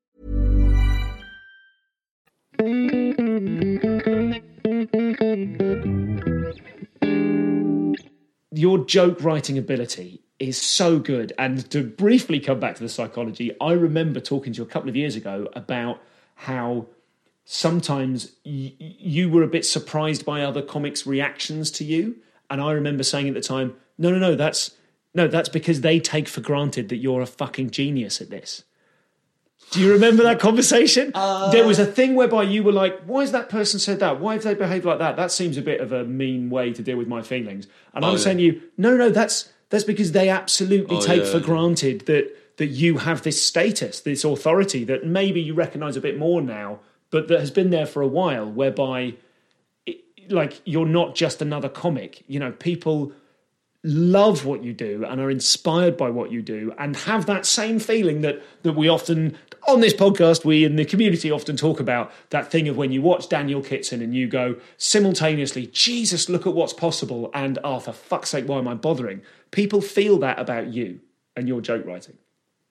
Your joke writing ability is so good. And to briefly come back to the psychology, I remember talking to you a couple of years ago about how sometimes y- you were a bit surprised by other comics' reactions to you. And I remember saying at the time, no, no, no, that's no, that's because they take for granted that you're a fucking genius at this. Do you remember that conversation? Uh, there was a thing whereby you were like, why has that person said that? Why have they behaved like that? That seems a bit of a mean way to deal with my feelings. And oh, I was yeah. saying to you, no, no, that's that's because they absolutely oh, take yeah. for granted that that you have this status, this authority that maybe you recognise a bit more now, but that has been there for a while, whereby it, like you're not just another comic. You know, people love what you do and are inspired by what you do and have that same feeling that that we often, on this podcast, we in the community often talk about, that thing of when you watch Daniel Kitson and you go simultaneously, Jesus, look at what's possible, and oh, for fuck's sake, why am I bothering? People feel that about you and your joke writing.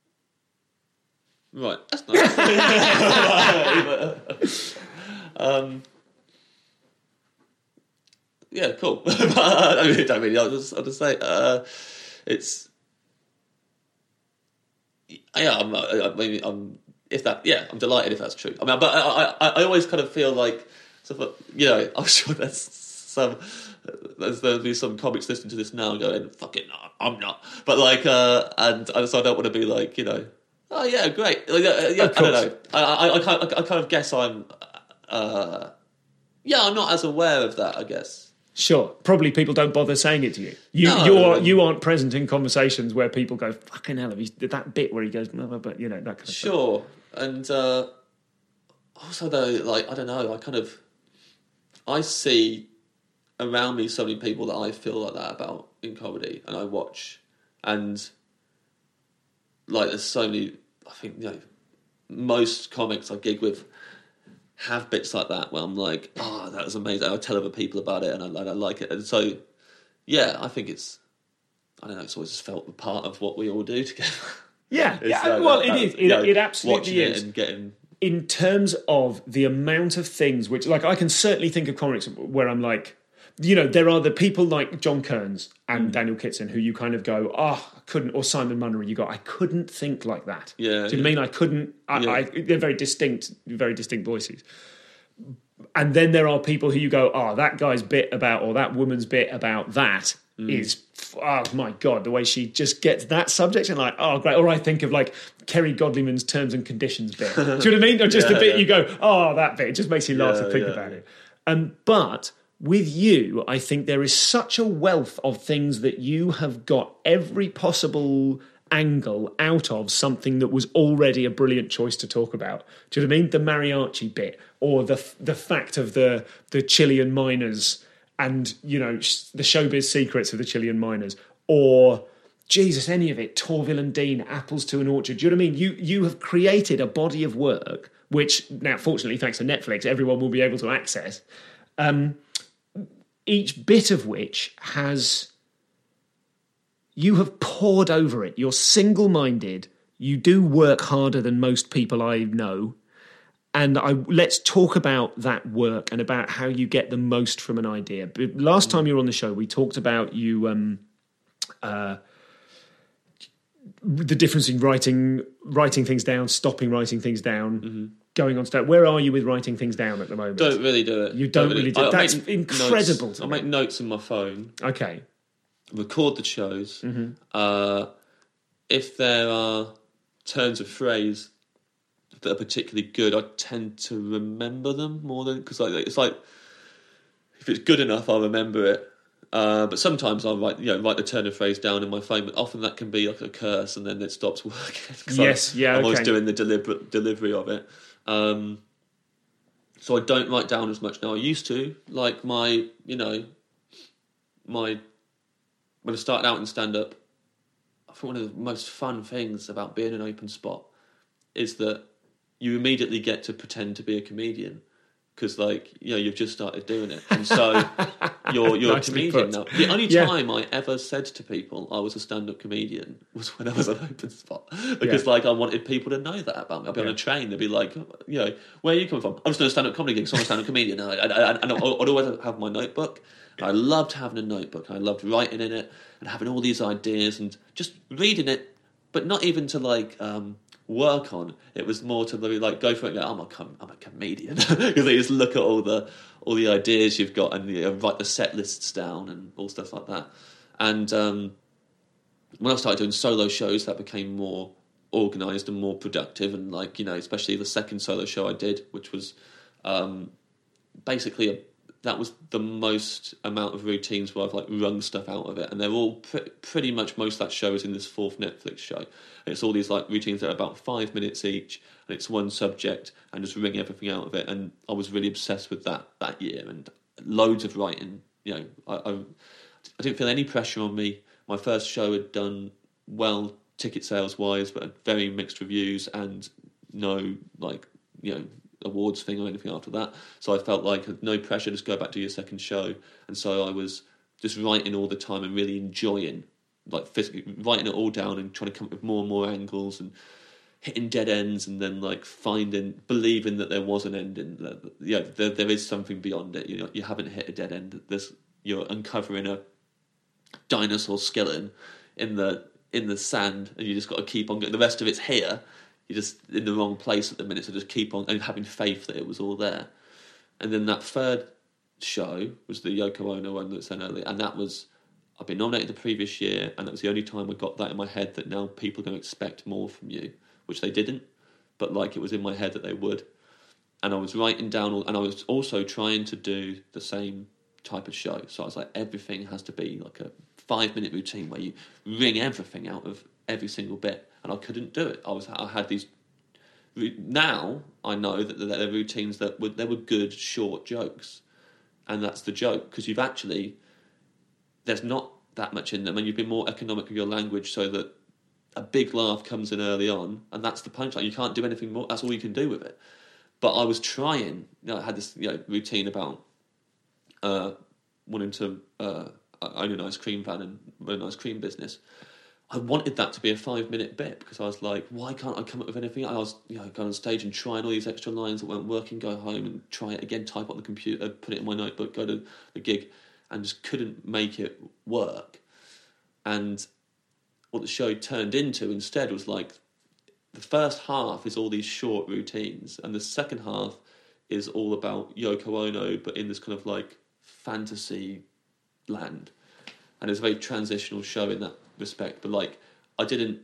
Right, that's nice. um, yeah, cool. I mean, don't really. I'll just, I'll just say, uh, it's. Yeah, I'm. I mean, I'm. If that, yeah, I'm delighted if that's true. I mean, but I, I, I always kind of feel like, you know, I'm sure there's some. There's, there'll be some comics listening to this now going, "Fucking, no, I'm not." But like, uh, and, and so I don't want to be like, you know. Oh yeah, great. Like, uh, yeah, I don't know. I, I, I, kind of, I kind of guess I'm. Uh, yeah, I'm not as aware of that, I guess. Sure, probably people don't bother saying it to you. You no, you are you aren't present in conversations where people go, "Fucking hell, have you did that bit where he goes," but you know that kind of sure. Thing. And uh, also though, like I don't know, I kind of I see around me so many people that I feel like that about in comedy, and I watch, and like there's so many. I think you know most comics I gig with have bits like that where I'm like, oh, that was amazing. I tell other people about it and I, and I like it. And so, yeah, I think it's, I don't know, it's always just felt a part of what we all do together. Yeah, yeah. Uh, well, that, it is. It, you know, it absolutely is. It and getting... In terms of the amount of things which, like, I can certainly think of comics where I'm like, you know, there are the people like John Kearns and mm. Daniel Kitson who you kind of go, oh, I couldn't, or Simon Munnery, you go, I couldn't think like that. Yeah. Do you yeah. mean I couldn't? I, yeah. I, they're very distinct, very distinct voices. And then there are people who you go, oh, that guy's bit about, or that woman's bit about that mm. is, oh my God, the way she just gets that subject and like, oh, great. Or I think of like Kerry Godliman's terms and conditions bit. Do you know what I mean? Or just yeah, a bit yeah. you go, oh, that bit. It just makes you laugh yeah, to think yeah. about it. Um, but with you, I think there is such a wealth of things that you have got every possible angle out of something that was already a brilliant choice to talk about. Do you know what I mean? The mariachi bit, or the the fact of the the Chilean miners, and you know the showbiz secrets of the Chilean miners, or Jesus, any of it, Torvill and Dean, Apples to an Orchard. Do you know what I mean? You you have created a body of work which now, fortunately, thanks to Netflix, everyone will be able to access. Um, each bit of which has, you have poured over it. You're single-minded. You do work harder than most people I know. And I, let's talk about that work and about how you get the most from an idea. But last time you were on the show, we talked about you um, uh, the difference in writing writing things down, stopping writing things down, mm-hmm. going on stage. Where are you with writing things down at the moment? Don't really do it. You don't, don't really do it. That's incredible. Notes, I make notes on my phone. Okay. Record the shows. Mm-hmm. Uh, if there are turns of phrase that are particularly good, I tend to remember them more than because like it's like if it's good enough, I'll remember it. Uh, but sometimes I'll write, you know, write the turn of phrase down in my phone. But often that can be like a curse, and then it stops working. Yes, I'm, yeah. I'm okay. always doing the deliberate delivery of it. Um, so I don't write down as much now. I used to, like my, you know, my when I started out in stand up. I think one of the most fun things about being an open spot is that you immediately get to pretend to be a comedian. Because, like, you know, you've just started doing it. And so you're, you're a comedian now. The only yeah. time I ever said to people I was a stand-up comedian was when I was an open spot. Because, yeah. like, I wanted people to know that about me. I'd be yeah. on a train, they'd be like, you know, where are you coming from? I'm just doing a stand-up comedy gig, so I'm a stand-up comedian. And, I, I, and I'd always have my notebook. And I loved having a notebook. I loved writing in it and having all these ideas and just reading it, but not even to, like... Um, work on it was more to like go for it. Like, I'm a com- I'm a comedian because they just look at all the all the ideas you've got and you know, write the set lists down and all stuff like that. And um, when I started doing solo shows, that became more organised and more productive. And like you know, especially the second solo show I did, which was um, basically a, that was the most amount of routines where I've like wrung stuff out of it, and they're all pre- pretty much most of that show is in this fourth Netflix show. And it's all these like routines that are about five minutes each, and it's one subject, and just wring everything out of it. And I was really obsessed with that that year, and loads of writing. You know, I, I, I didn't feel any pressure on me. My first show had done well ticket sales wise, but had very mixed reviews and no like you know. awards thing or anything after that, so I felt like no pressure, just go back to your second show. And so I was just writing all the time and really enjoying like physically writing it all down and trying to come up with more and more angles and hitting dead ends and then like finding believing that there was an ending, that yeah there, there is something beyond it. You know, you haven't hit a dead end, there's you're uncovering a dinosaur skeleton in the in the sand and you just got to keep on going. The rest of it's here. You're just in the wrong place at the minute, so just keep on and having faith that it was all there. And then that third show was the Yoko Ono one that I said earlier, and that was I've been nominated the previous year, and that was the only time I got that in my head that now people are going to expect more from you, which they didn't, but like it was in my head that they would. And I was writing down, all, and I was also trying to do the same type of show. So I was like, everything has to be like a five-minute routine where you wring everything out of every single bit. And I couldn't do it. I was I had these. Now I know that there are routines that were they were good short jokes, and that's the joke because you've actually there's not that much in them, and you've been more economic with your language so that a big laugh comes in early on, and that's the punchline. You can't do anything more. That's all you can do with it. But I was trying. You know, I had this you know routine about uh, wanting to uh, own an ice cream van and run an ice cream business. I wanted that to be a five-minute bit because I was like, why can't I come up with anything? I was, you know, going on stage and trying all these extra lines that weren't working, go home and try it again, type on the computer, put it in my notebook, go to the gig, and just couldn't make it work. And what the show turned into instead was like, the first half is all these short routines, and the second half is all about Yoko Ono, but in this kind of like fantasy land. And it's a very transitional show in that respect, but like I didn't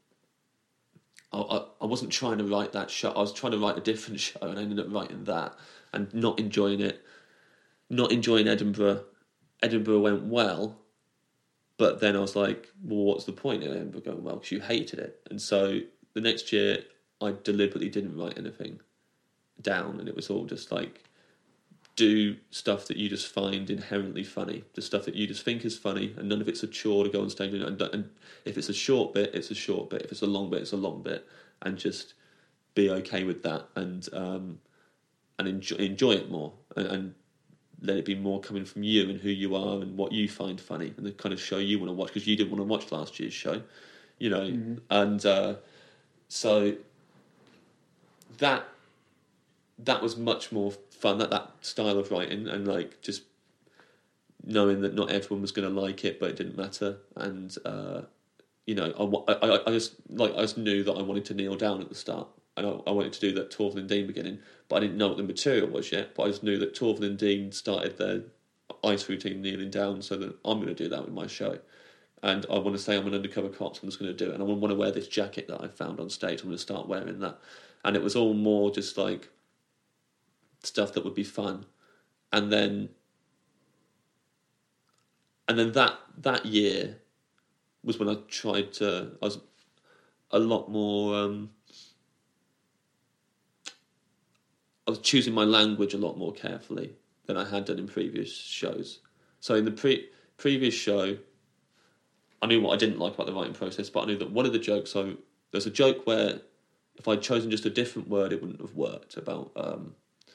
I, I, I wasn't trying to write that show. I was trying to write a different show, and I ended up writing that and not enjoying it not enjoying Edinburgh. Edinburgh went well, but then I was like, well, what's the point in Edinburgh going well, because you hated it. And so the next year I deliberately didn't write anything down, and it was all just like, do stuff that you just find inherently funny, the stuff that you just think is funny, and none of it's a chore to go on stage. And, and if it's a short bit, it's a short bit. If it's a long bit, it's a long bit, and just be okay with that, and um, and enjoy, enjoy it more, and, and let it be more coming from you and who you are and what you find funny and the kind of show you want to watch, because you didn't want to watch last year's show, you know. Mm-hmm. And uh, so that that was much more fun, that that style of writing, and like just knowing that not everyone was going to like it, but it didn't matter. And uh, you know, I, I, I just like I just knew that I wanted to kneel down at the start, and I, I wanted to do that Torvill and Dean beginning, but I didn't know what the material was yet. But I just knew that Torvill and Dean started their ice routine kneeling down, so that I'm going to do that with my show. And I want to say I'm an undercover cop, so I'm just going to do it. And I want to wear this jacket that I found on stage. I'm going to start wearing that. And it was all more just like stuff that would be fun. And then, and then that that year was when I tried to. I was a lot more. Um, I was choosing my language a lot more carefully than I had done in previous shows. So in the pre previous show, I knew what I didn't like about the writing process, but I knew that one of the jokes, so there's a joke where if I'd chosen just a different word, it wouldn't have worked, about um,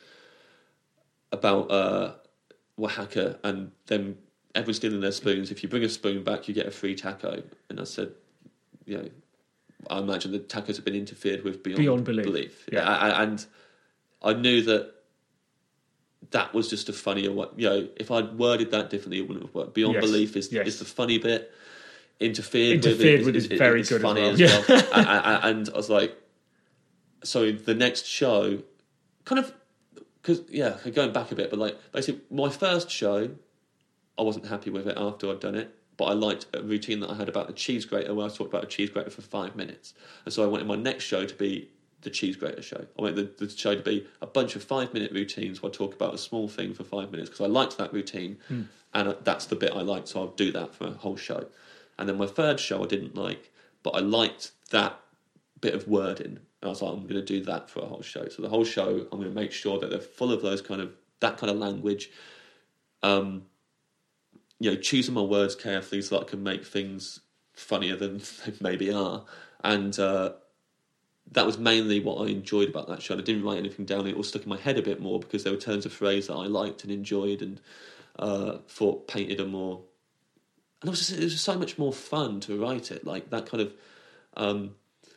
about uh, Oaxaca and them, everyone stealing their spoons. If you bring a spoon back, you get a free taco. And I said, you know, I imagine the tacos have been interfered with beyond, beyond belief. belief. Yeah. I, and I knew that that was just a funnier way. You know, if I'd worded that differently, it wouldn't have worked. Beyond yes. belief is, yes. is the funny bit. Interfered, Interfered with, with is, is very is good funny as well. as well. I, I, and I was like, so the next show, kind of, because yeah, going back a bit, but like basically my first show, I wasn't happy with it after I'd done it, but I liked a routine that I had about a cheese grater where I talked about a cheese grater for five minutes, and so I wanted my next show to be the cheese grater show. I wanted the, the show to be a bunch of five minute routines where I talk about a small thing for five minutes because I liked that routine, mm. and that's the bit I liked, so I'll do that for a whole show. And then my third show I didn't like, but I liked that bit of wording. And I was like, I'm going to do that for a whole show. So the whole show, I'm going to make sure that they're full of those kind of, that kind of language. Um, you know, choosing my words carefully so that I can make things funnier than they maybe are. And uh, that was mainly what I enjoyed about that show. I didn't write anything down. It all stuck in my head a bit more because there were turns of phrase that I liked and enjoyed and uh, thought painted a more... And it was, just, it was just so much more fun to write it, like that kind of, um,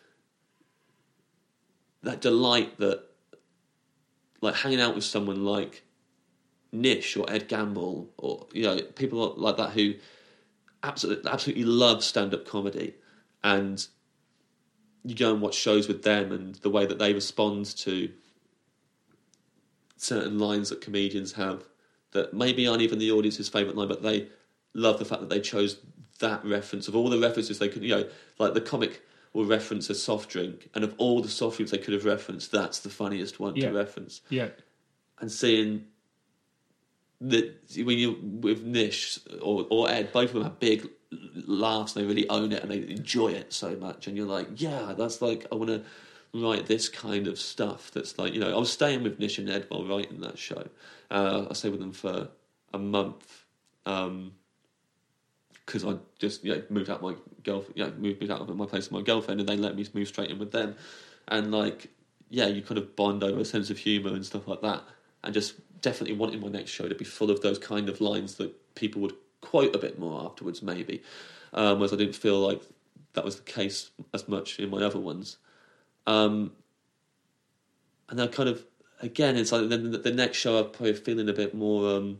that delight that, like hanging out with someone like Nish or Ed Gamble or, you know, people like that who absolutely, absolutely love stand-up comedy, and you go and watch shows with them and the way that they respond to certain lines that comedians have that maybe aren't even the audience's favourite line, but they love the fact that they chose that reference. Of all the references they could, you know, like the comic will reference a soft drink, and of all the soft drinks they could have referenced, that's the funniest one yeah. to reference. Yeah. And seeing that when you with Nish or, or Ed, both of them have big laughs, they really own it and they enjoy it so much, and you're like, yeah, that's like, I want to write this kind of stuff. That's like, you know, I was staying with Nish and Ed while writing that show. Uh, I stayed with them for a month. Um, Because I just you know, moved out my girlfriend, you know, moved out of my place with my girlfriend, and they let me move straight in with them, and like, yeah, you kind of bond over a sense of humour and stuff like that, and just definitely wanting my next show to be full of those kind of lines that people would quote a bit more afterwards, maybe, um, whereas I didn't feel like that was the case as much in my other ones, um, and then kind of again, it's like then the next show I'm probably feeling a bit more. Um,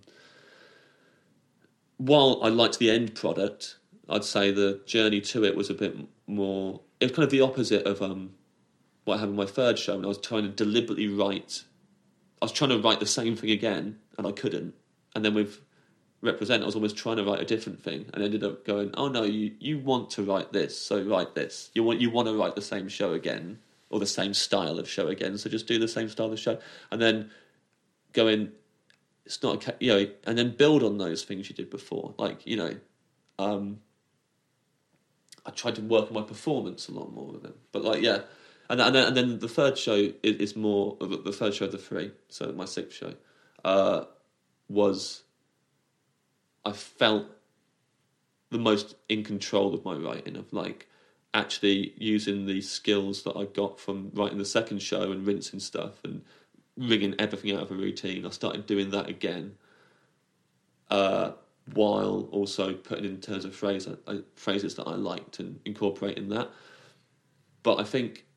While I liked the end product, I'd say the journey to it was a bit more... It was kind of the opposite of um, what I had in my third show, and I was trying to deliberately write... I was trying to write the same thing again, and I couldn't. And then with Represent, I was almost trying to write a different thing, and ended up going, oh no, you, you want to write this, so write this. You want you want to write the same show again, or the same style of show again, so just do the same style of show. And then going... It's not, a, you know, and then build on those things you did before. Like, you know, um, I tried to work on my performance a lot more with them. But like, yeah, and and then, and then the third show is, is more the third show of the three. So my sixth show uh, was I felt the most in control of my writing, of like actually using the skills that I got from writing the second show and rinsing stuff and wringing everything out of a routine. I started doing that again, uh, while also putting in terms of phrase, uh, phrases that I liked and incorporating that. But I think,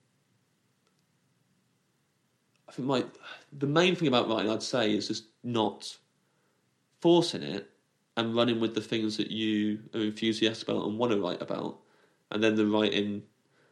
I think my the main thing about writing, I'd say, is just not forcing it and running with the things that you are enthusiastic about and want to write about, and then the writing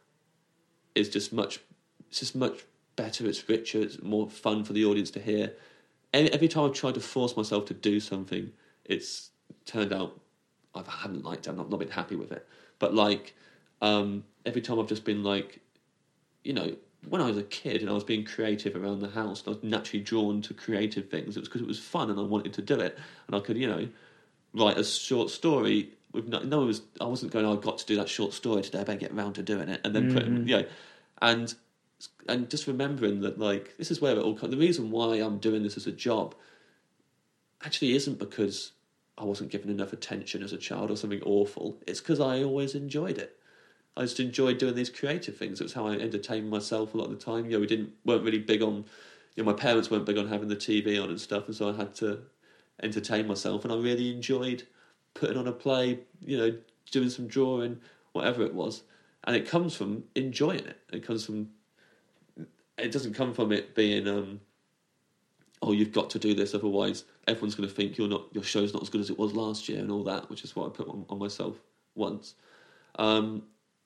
is just much, it's just much better. It's richer. It's more fun for the audience to hear. Every, every time I've tried to force myself to do something, it's turned out I haven't liked it. I've not, not been happy with it. But like um, every time I've just been like, you know, when I was a kid and I was being creative around the house, and I was naturally drawn to creative things. It was because it was fun and I wanted to do it, and I could, you know, write a short story. With no, no, it was I wasn't going. Oh, I've got to do that short story today. I better get around to doing it, and then mm-hmm. put it, you know, and and just remembering that like this is where it all comes. The reason why I'm doing this as a job actually isn't because I wasn't given enough attention as a child or something awful. It's because I always enjoyed it. I just enjoyed doing these creative things. It was how I entertained myself a lot of the time. You know, we didn't weren't really big on, you know, my parents weren't big on having the T V on and stuff, and so I had to entertain myself, and I really enjoyed putting on a play, you know, doing some drawing, whatever it was. And it comes from enjoying it. It comes from, it doesn't come from it being, um, oh, you've got to do this, otherwise everyone's going to think you're not, your show's not as good as it was last year and all that, which is what I put on, on myself once. Um,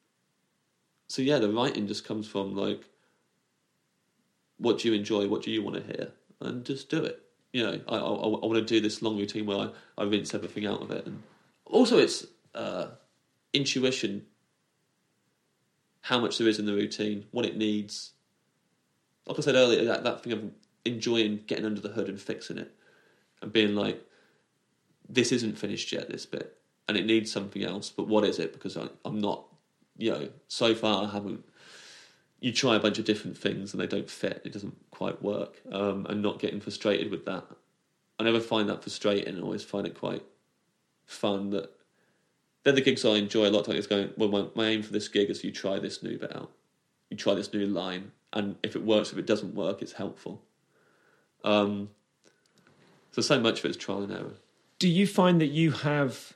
so yeah, the writing just comes from like, what do you enjoy? What do you want to hear? And just do it. You know, I, I, I want to do this long routine where I, I rinse everything out of it. And also it's uh, intuition, how much there is in the routine, what it needs. Like I said earlier, that, that thing of enjoying getting under the hood and fixing it and being like, this isn't finished yet, this bit, and it needs something else, but what is it? Because I, I'm not, you know, so far I haven't, you try a bunch of different things and they don't fit, it doesn't quite work, um, and not getting frustrated with that. I never find that frustrating, I always find it quite fun that they're the gigs I enjoy a lot. Like it's going, well, my, my aim for this gig is you try this new bit out, you try this new line, and if it works, if it doesn't work, it's helpful. Um, so so much of it is trial and error. Do you find that you have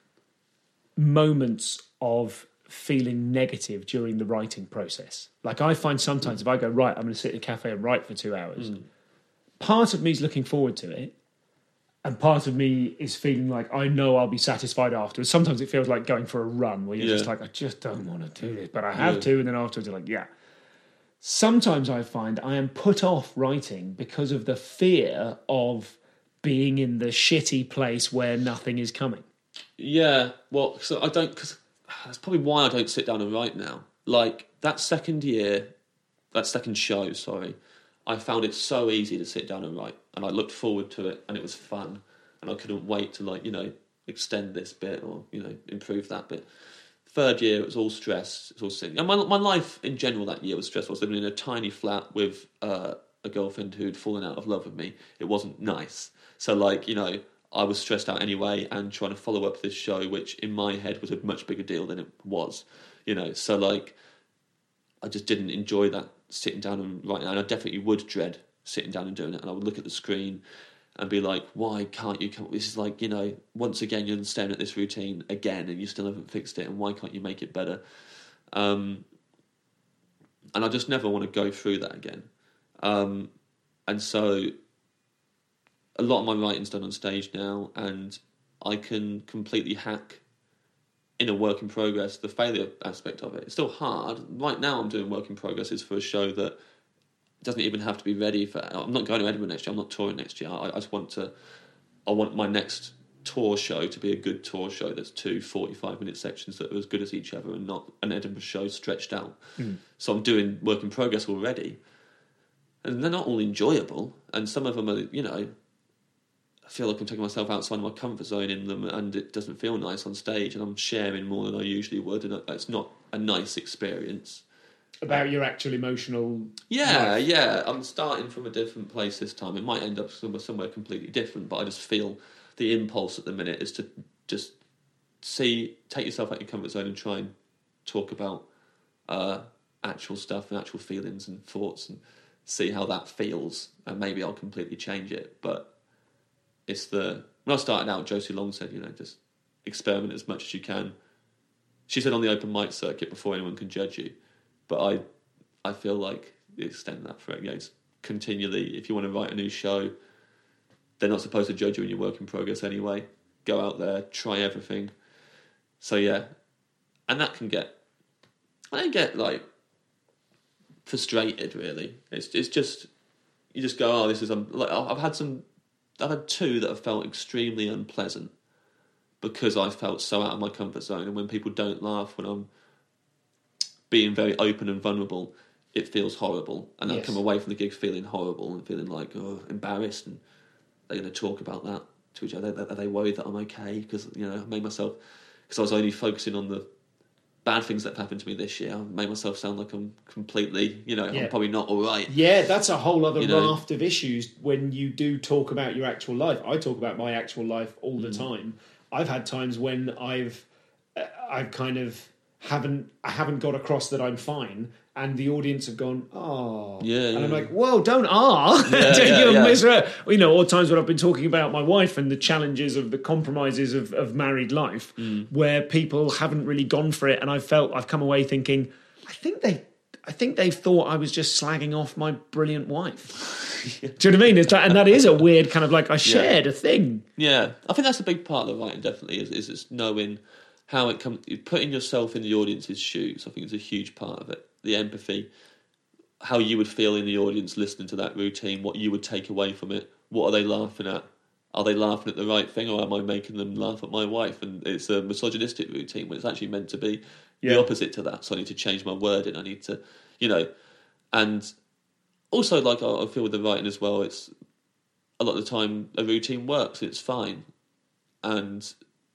moments of feeling negative during the writing process? Like I find sometimes if I go, right, I'm going to sit in a cafe and write for two hours, mm. part of me is looking forward to it, and part of me is feeling like I know I'll be satisfied afterwards. Sometimes it feels like going for a run where you're yeah. just like, I just don't want to do this, but I have yeah. to, and then afterwards you're like, yeah. Sometimes I find I am put off writing because of the fear of being in the shitty place where nothing is coming. Yeah, well, so I don't, because that's probably why I don't sit down and write now. Like, that second year, that second show, sorry, I found it so easy to sit down and write, and I looked forward to it, and it was fun, and I couldn't wait to, like, you know, extend this bit or, you know, improve that bit. Third year, it was all stress, it was all sin. And my, my life in general that year was stressful. I was living in a tiny flat with uh, a girlfriend who'd fallen out of love with me. It wasn't nice. So, like, you know, I was stressed out anyway and trying to follow up this show, which in my head was a much bigger deal than it was, you know. So, like, I just didn't enjoy that sitting down and writing. And I definitely would dread sitting down and doing it. And I would look at the screen and be like, why can't you come? This is like, you know, once again, you're staring at this routine again and you still haven't fixed it. And why can't you make it better? Um, and I just never want to go through that again. Um, and so a lot of my writing's done on stage now, and I can completely hack in a work in progress the failure aspect of it. It's still hard. Right now I'm doing work in progress is for a show that doesn't even have to be ready for. I'm not going to Edinburgh next year. I'm not touring next year. I, I just want to. I want my next tour show to be a good tour show. There's two forty-five minute sections that are as good as each other, and not an Edinburgh show stretched out. Mm. So I'm doing work in progress already, and they're not all enjoyable. And some of them are, you know, I feel like I'm taking myself outside of my comfort zone in them, and it doesn't feel nice on stage. And I'm sharing more than I usually would, and it's not a nice experience. About your actual emotional yeah life. yeah I'm starting from a different place this time. It might end up somewhere, somewhere completely different, but I just feel the impulse at the minute is to just see take yourself out of your comfort zone and try and talk about uh, actual stuff and actual feelings and thoughts and see how that feels, and maybe I'll completely change it. But it's the when I started out, Josie Long said, you know, just experiment as much as you can. She said on the open mic circuit, before anyone can judge you. But I I feel like extend that for it. You know, it's continually, if you want to write a new show, they're not supposed to judge you in your work in progress anyway. Go out there, try everything. So yeah, and that can get I don't get like frustrated. Really, it's it's just you just go, oh, this is um, like I've had some, I've had two that have felt extremely unpleasant because I felt so out of my comfort zone, and when people don't laugh when I'm being very open and vulnerable, it feels horrible, and I Yes. come away from the gig feeling horrible and feeling like oh, embarrassed, and they're going to talk about that to each other. Are they worried that I'm okay because you know I made myself because I was only focusing on the bad things that have happened to me this year. I made myself sound like I'm completely, you know, Yeah. I'm probably not all right. Yeah, that's a whole other You know? raft of issues when you do talk about your actual life. I talk about my actual life all the time. I've had times when I've uh, I've kind of haven't I haven't got across that I'm fine, and the audience have gone, oh, Yeah, and I'm yeah. like, whoa, don't ah, Yeah, yeah, You're yeah. miserable. You know, or times when I've been talking about my wife and the challenges of the compromises of, of married life, Mm. where people haven't really gone for it, and I felt I've come away thinking, I think they. I think they thought I was just slagging off my brilliant wife. Do you know what I mean? It's that, and that is a weird kind of like I shared a thing. Yeah, I think that's a big part of the writing. Definitely is is it's knowing how it comes, putting yourself in the audience's shoes. I think is a huge part of it. The empathy, how you would feel in the audience listening to that routine, what you would take away from it. What are they laughing at? Are they laughing at the right thing, or am I making them laugh at my wife? And it's a misogynistic routine when it's actually meant to be Yeah. the opposite to that. So I need to change my wording. I need to, you know, and also like I I feel with the writing as well. It's a lot of the time a routine works. It's fine, and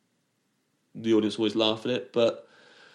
the audience always laugh at it. But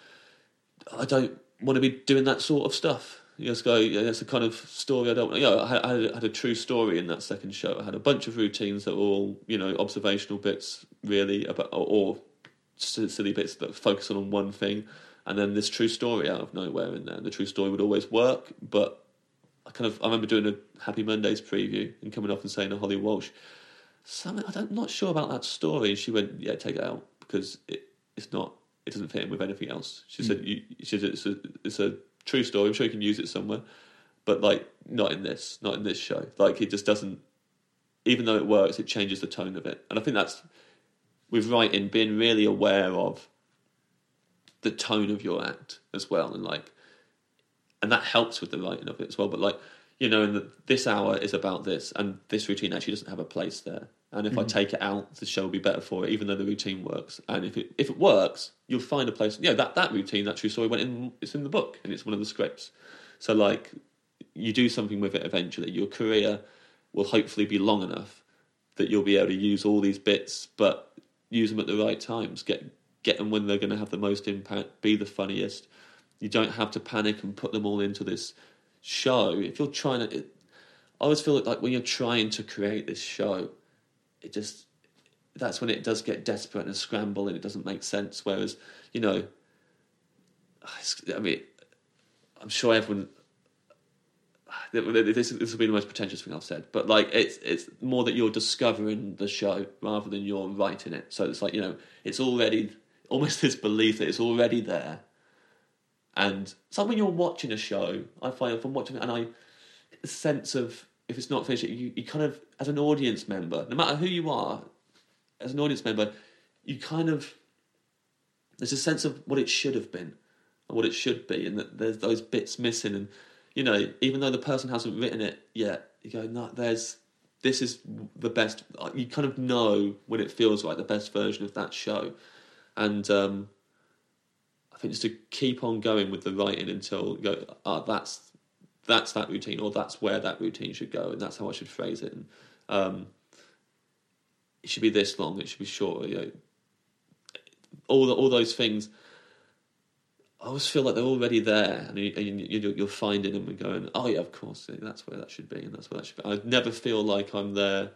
I don't want to be doing that sort of stuff. You just go, yeah, that's the kind of story I don't want. You know, I had, I had, a, had a true story in that second show. I had a bunch of routines that were all, you know, observational bits, really, about, or, or silly bits that focus on one thing, and then this true story out of nowhere in there. And the true story would always work, but I kind of I remember doing a Happy Mondays preview and coming off and saying to Holly Walsh, "Sam, I don't, I'm not sure about that story." And she went, "Yeah, take it out because it, it's not, it doesn't fit in with anything else." She Mm. said, you, "She said it's a, it's a true story. I'm sure you can use it somewhere, but like not in this, not in this show. Like it just doesn't. Even though it works, it changes the tone of it." And I think that's with writing, being really aware of the tone of your act as well, and like, and that helps with the writing of it as well. But like, you know, and the, this hour is about this, and this routine actually doesn't have a place there. And if I Mhm. take it out, the show will be better for it, even though the routine works. And if it if it works, you'll find a place. Yeah, that that routine, that true story went in. It's in the book, and it's one of the scripts. So like, you do something with it eventually. Your career will hopefully be long enough that you'll be able to use all these bits, but use them at the right times. Get get them when they're going to have the most impact. Be the funniest. You don't have to panic and put them all into this show. If you're trying to, it, I always feel like when you're trying to create this show, it just, that's when it does get desperate and scramble and it doesn't make sense. Whereas, you know, I mean, I'm sure everyone, this, this will be the most pretentious thing I've said, but like it's it's more that you're discovering the show rather than you're writing it. So it's like, you know, it's already, almost this belief that it's already there. And it's like when you're watching a show, I find if I'm watching it and I, a sense of, if it's not finished, you, you kind of, as an audience member, no matter who you are, as an audience member, you kind of, there's a sense of what it should have been, and what it should be, and that there's those bits missing. And, you know, even though the person hasn't written it yet, you go, no, there's, this is the best, you kind of know when it feels like the best version of that show. And um, I think just to keep on going with the writing until you go, ah, that's, that's that routine, or that's where that routine should go, and that's how I should phrase it. And um, it should be this long, it should be shorter. You know, all the, all those things, I always feel like they're already there, and, you, and you, you're finding them and going, oh yeah, of course, that's where that should be, and that's where that should be. I never feel like I'm there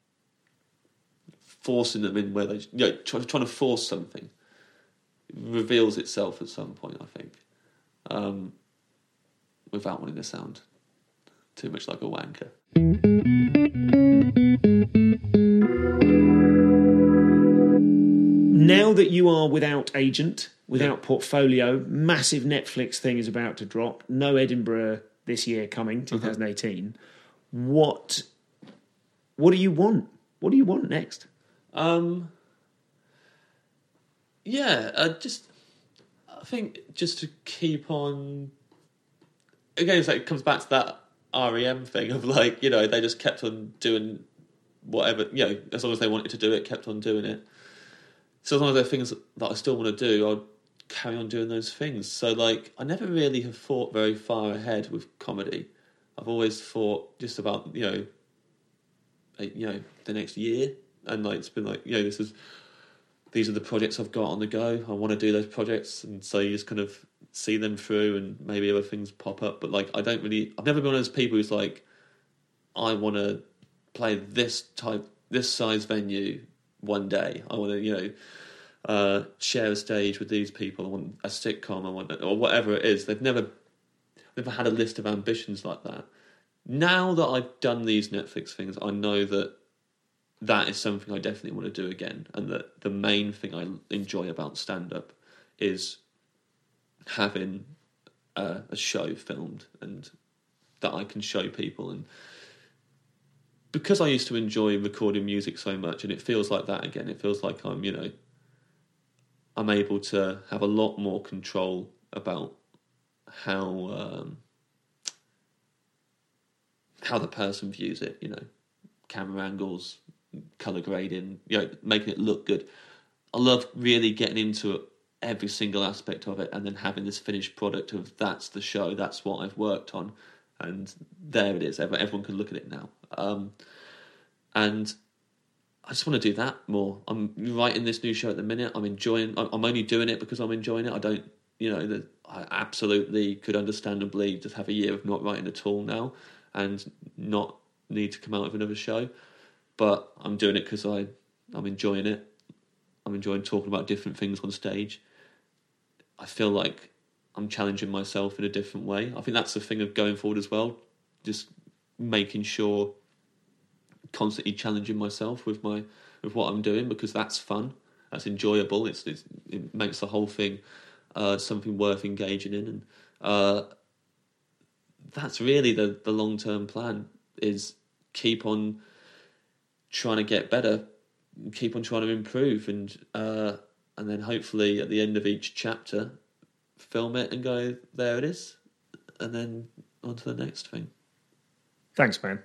forcing them in where they, you know, trying, trying to force something. It reveals itself at some point, I think. Um, without wanting to sound too much like a wanker. Now that you are without agent, without portfolio, massive Netflix thing is about to drop. No Edinburgh this year coming, twenty eighteen. Uh-huh. What what do you want? What do you want next? Um, yeah, uh, just... I think just to keep on. Again, it's like, it comes back to that R E M thing of like, you know, they just kept on doing whatever, you know, as long as they wanted to do it, kept on doing it. So as long as there are things that I still want to do, I'll carry on doing those things. So, like, I never really have thought very far ahead with comedy. I've always thought just about, you know, you know, the next year. And, like, it's been like, you know, this is, these are the projects I've got on the go. I want to do those projects. And so you just kind of see them through and maybe other things pop up. But, like, I don't really, I've never been one of those people who's like, I want to play this type, this size venue one day. I want to, you know, uh, share a stage with these people. I want a sitcom. I want, or whatever it is. They've never, never had a list of ambitions like that. Now that I've done these Netflix things, I know that that is something I definitely want to do again, and that the main thing I enjoy about stand-up is having uh, a show filmed and that I can show people. And because I used to enjoy recording music so much, and it feels like that again. It feels like I'm, you know, I'm able to have a lot more control about how um, how the person views it. You know, camera angles, color grading, you know, making it look good. I love really getting into every single aspect of it, and then having this finished product of that's the show, that's what I've worked on, and there it is. Everyone can look at it now. Um, and I just want to do that more. I'm writing this new show at the minute. I'm enjoying. I'm only doing it because I'm enjoying it. I don't, you know, the, I absolutely could understandably just have a year of not writing at all now, and not need to come out with another show. But I'm doing it because I, I'm enjoying it. I'm enjoying talking about different things on stage. I feel like I'm challenging myself in a different way. I think that's the thing of going forward as well. Just making sure, constantly challenging myself with my with what I'm doing, because that's fun, that's enjoyable. It's, it's it makes the whole thing uh, something worth engaging in, and uh, that's really the the long term plan. Is keep on trying to get better, keep on trying to improve, and uh, and then hopefully at the end of each chapter, film it and go, there it is, and then on to the next thing. Thanks, man.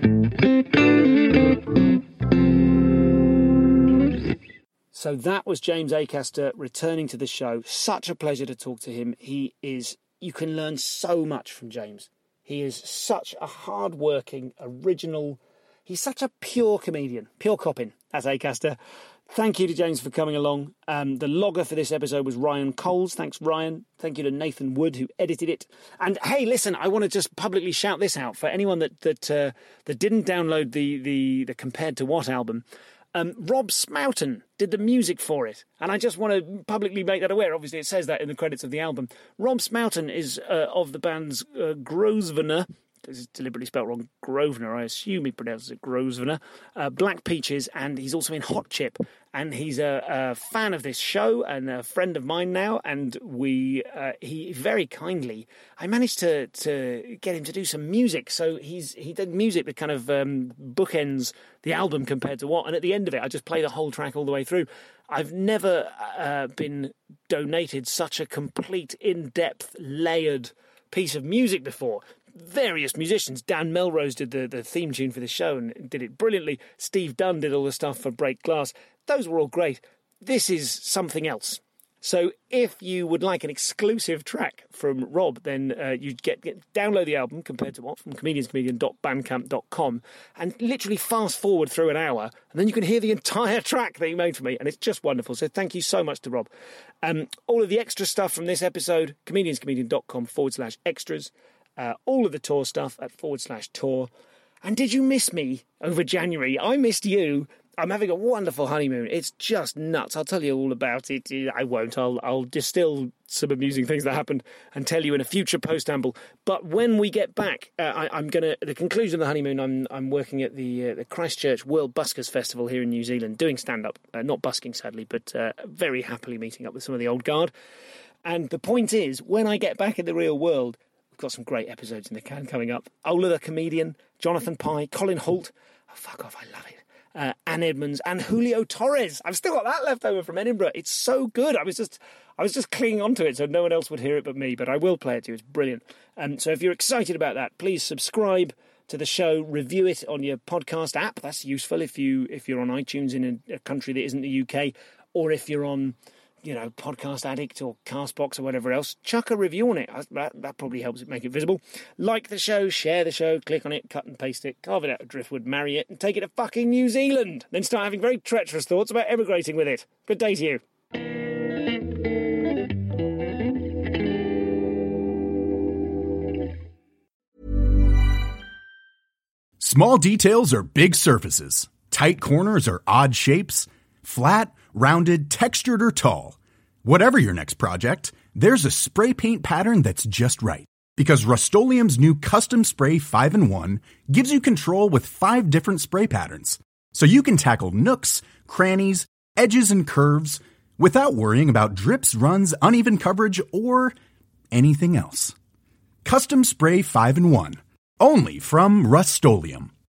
So that was James Acaster returning to the show. Such a pleasure to talk to him. He is, you can learn so much from James. He is such a hard-working, original, he's such a pure comedian, pure copping, as Acaster. Thank you to James for coming along. Um, the logger for this episode was Ryan Coles. Thanks, Ryan. Thank you to Nathan Wood, who edited it. And hey, listen, I want to just publicly shout this out for anyone that that uh, that didn't download the the the Compared to What album. Um, Rob Smoughton did the music for it, and I just want to publicly make that aware. Obviously, it says that in the credits of the album. Rob Smoughton is uh, of the band's uh, Grosvenor. This is deliberately spelled wrong. Grosvenor, I assume he pronounces it Grosvenor. Uh, Black Peaches, and he's also in Hot Chip. And he's a, a fan of this show and a friend of mine now. And we, uh, he very kindly, I managed to to get him to do some music. So he's he did music that kind of um, bookends the album Compared to What. And at the end of it, I just play the whole track all the way through. I've never uh, been donated such a complete, in-depth, layered piece of music before. Various musicians. Dan Melrose did the, the theme tune for the show and did it brilliantly. Steve Dunn did all the stuff for Break Glass. Those were all great. This is something else. So if you would like an exclusive track from Rob, then uh, you get, get download the album Compared to What from comedians comedian dot bandcamp dot com and literally fast forward through an hour, and then you can hear the entire track that he made for me, and it's just wonderful. So thank you so much to Rob. Um, all of the extra stuff from this episode, comedians comedian dot com forward slash extras. Uh, all of the tour stuff at forward slash tour. And did you miss me over January? I missed you. I'm having a wonderful honeymoon. It's just nuts. I'll tell you all about it. I won't. I'll, I'll distill some amusing things that happened and tell you in a future post-amble. But when we get back, uh, I, I'm going to, at the conclusion of the honeymoon, I'm I'm working at the uh, the Christchurch World Buskers Festival here in New Zealand, doing stand-up. Uh, not busking, sadly, but uh, very happily meeting up with some of the old guard. And the point is, when I get back in the real world, got some great episodes in the can coming up. Ola the Comedian, Jonathan Pye, Colin Hoult. Oh, fuck off, I love it. uh, Anne Edmonds, and Julio Torres. I've still got that left over from Edinburgh. It's so good. I was just I was just clinging onto it so no one else would hear it but me, but I will play it to you. It's brilliant. Um, so if you're excited about that, please subscribe to the show, review it on your podcast app. That's useful if, you, if you're on iTunes in a, a country that isn't the U K, or if you're on, you know, Podcast Addict or Castbox or whatever else, chuck a review on it. That, that probably helps it make it visible. Like the show, share the show, click on it, cut and paste it, carve it out of driftwood, marry it, and take it to fucking New Zealand. Then start having very treacherous thoughts about emigrating with it. Good day to you. Small details are big surfaces. Tight corners are odd shapes. Flat, rounded, textured, or tall. Whatever your next project, there's a spray paint pattern that's just right. Because Rust-Oleum's new Custom Spray five in one gives you control with five different spray patterns. So you can tackle nooks, crannies, edges, and curves without worrying about drips, runs, uneven coverage, or anything else. Custom Spray five in one. Only from Rust-Oleum.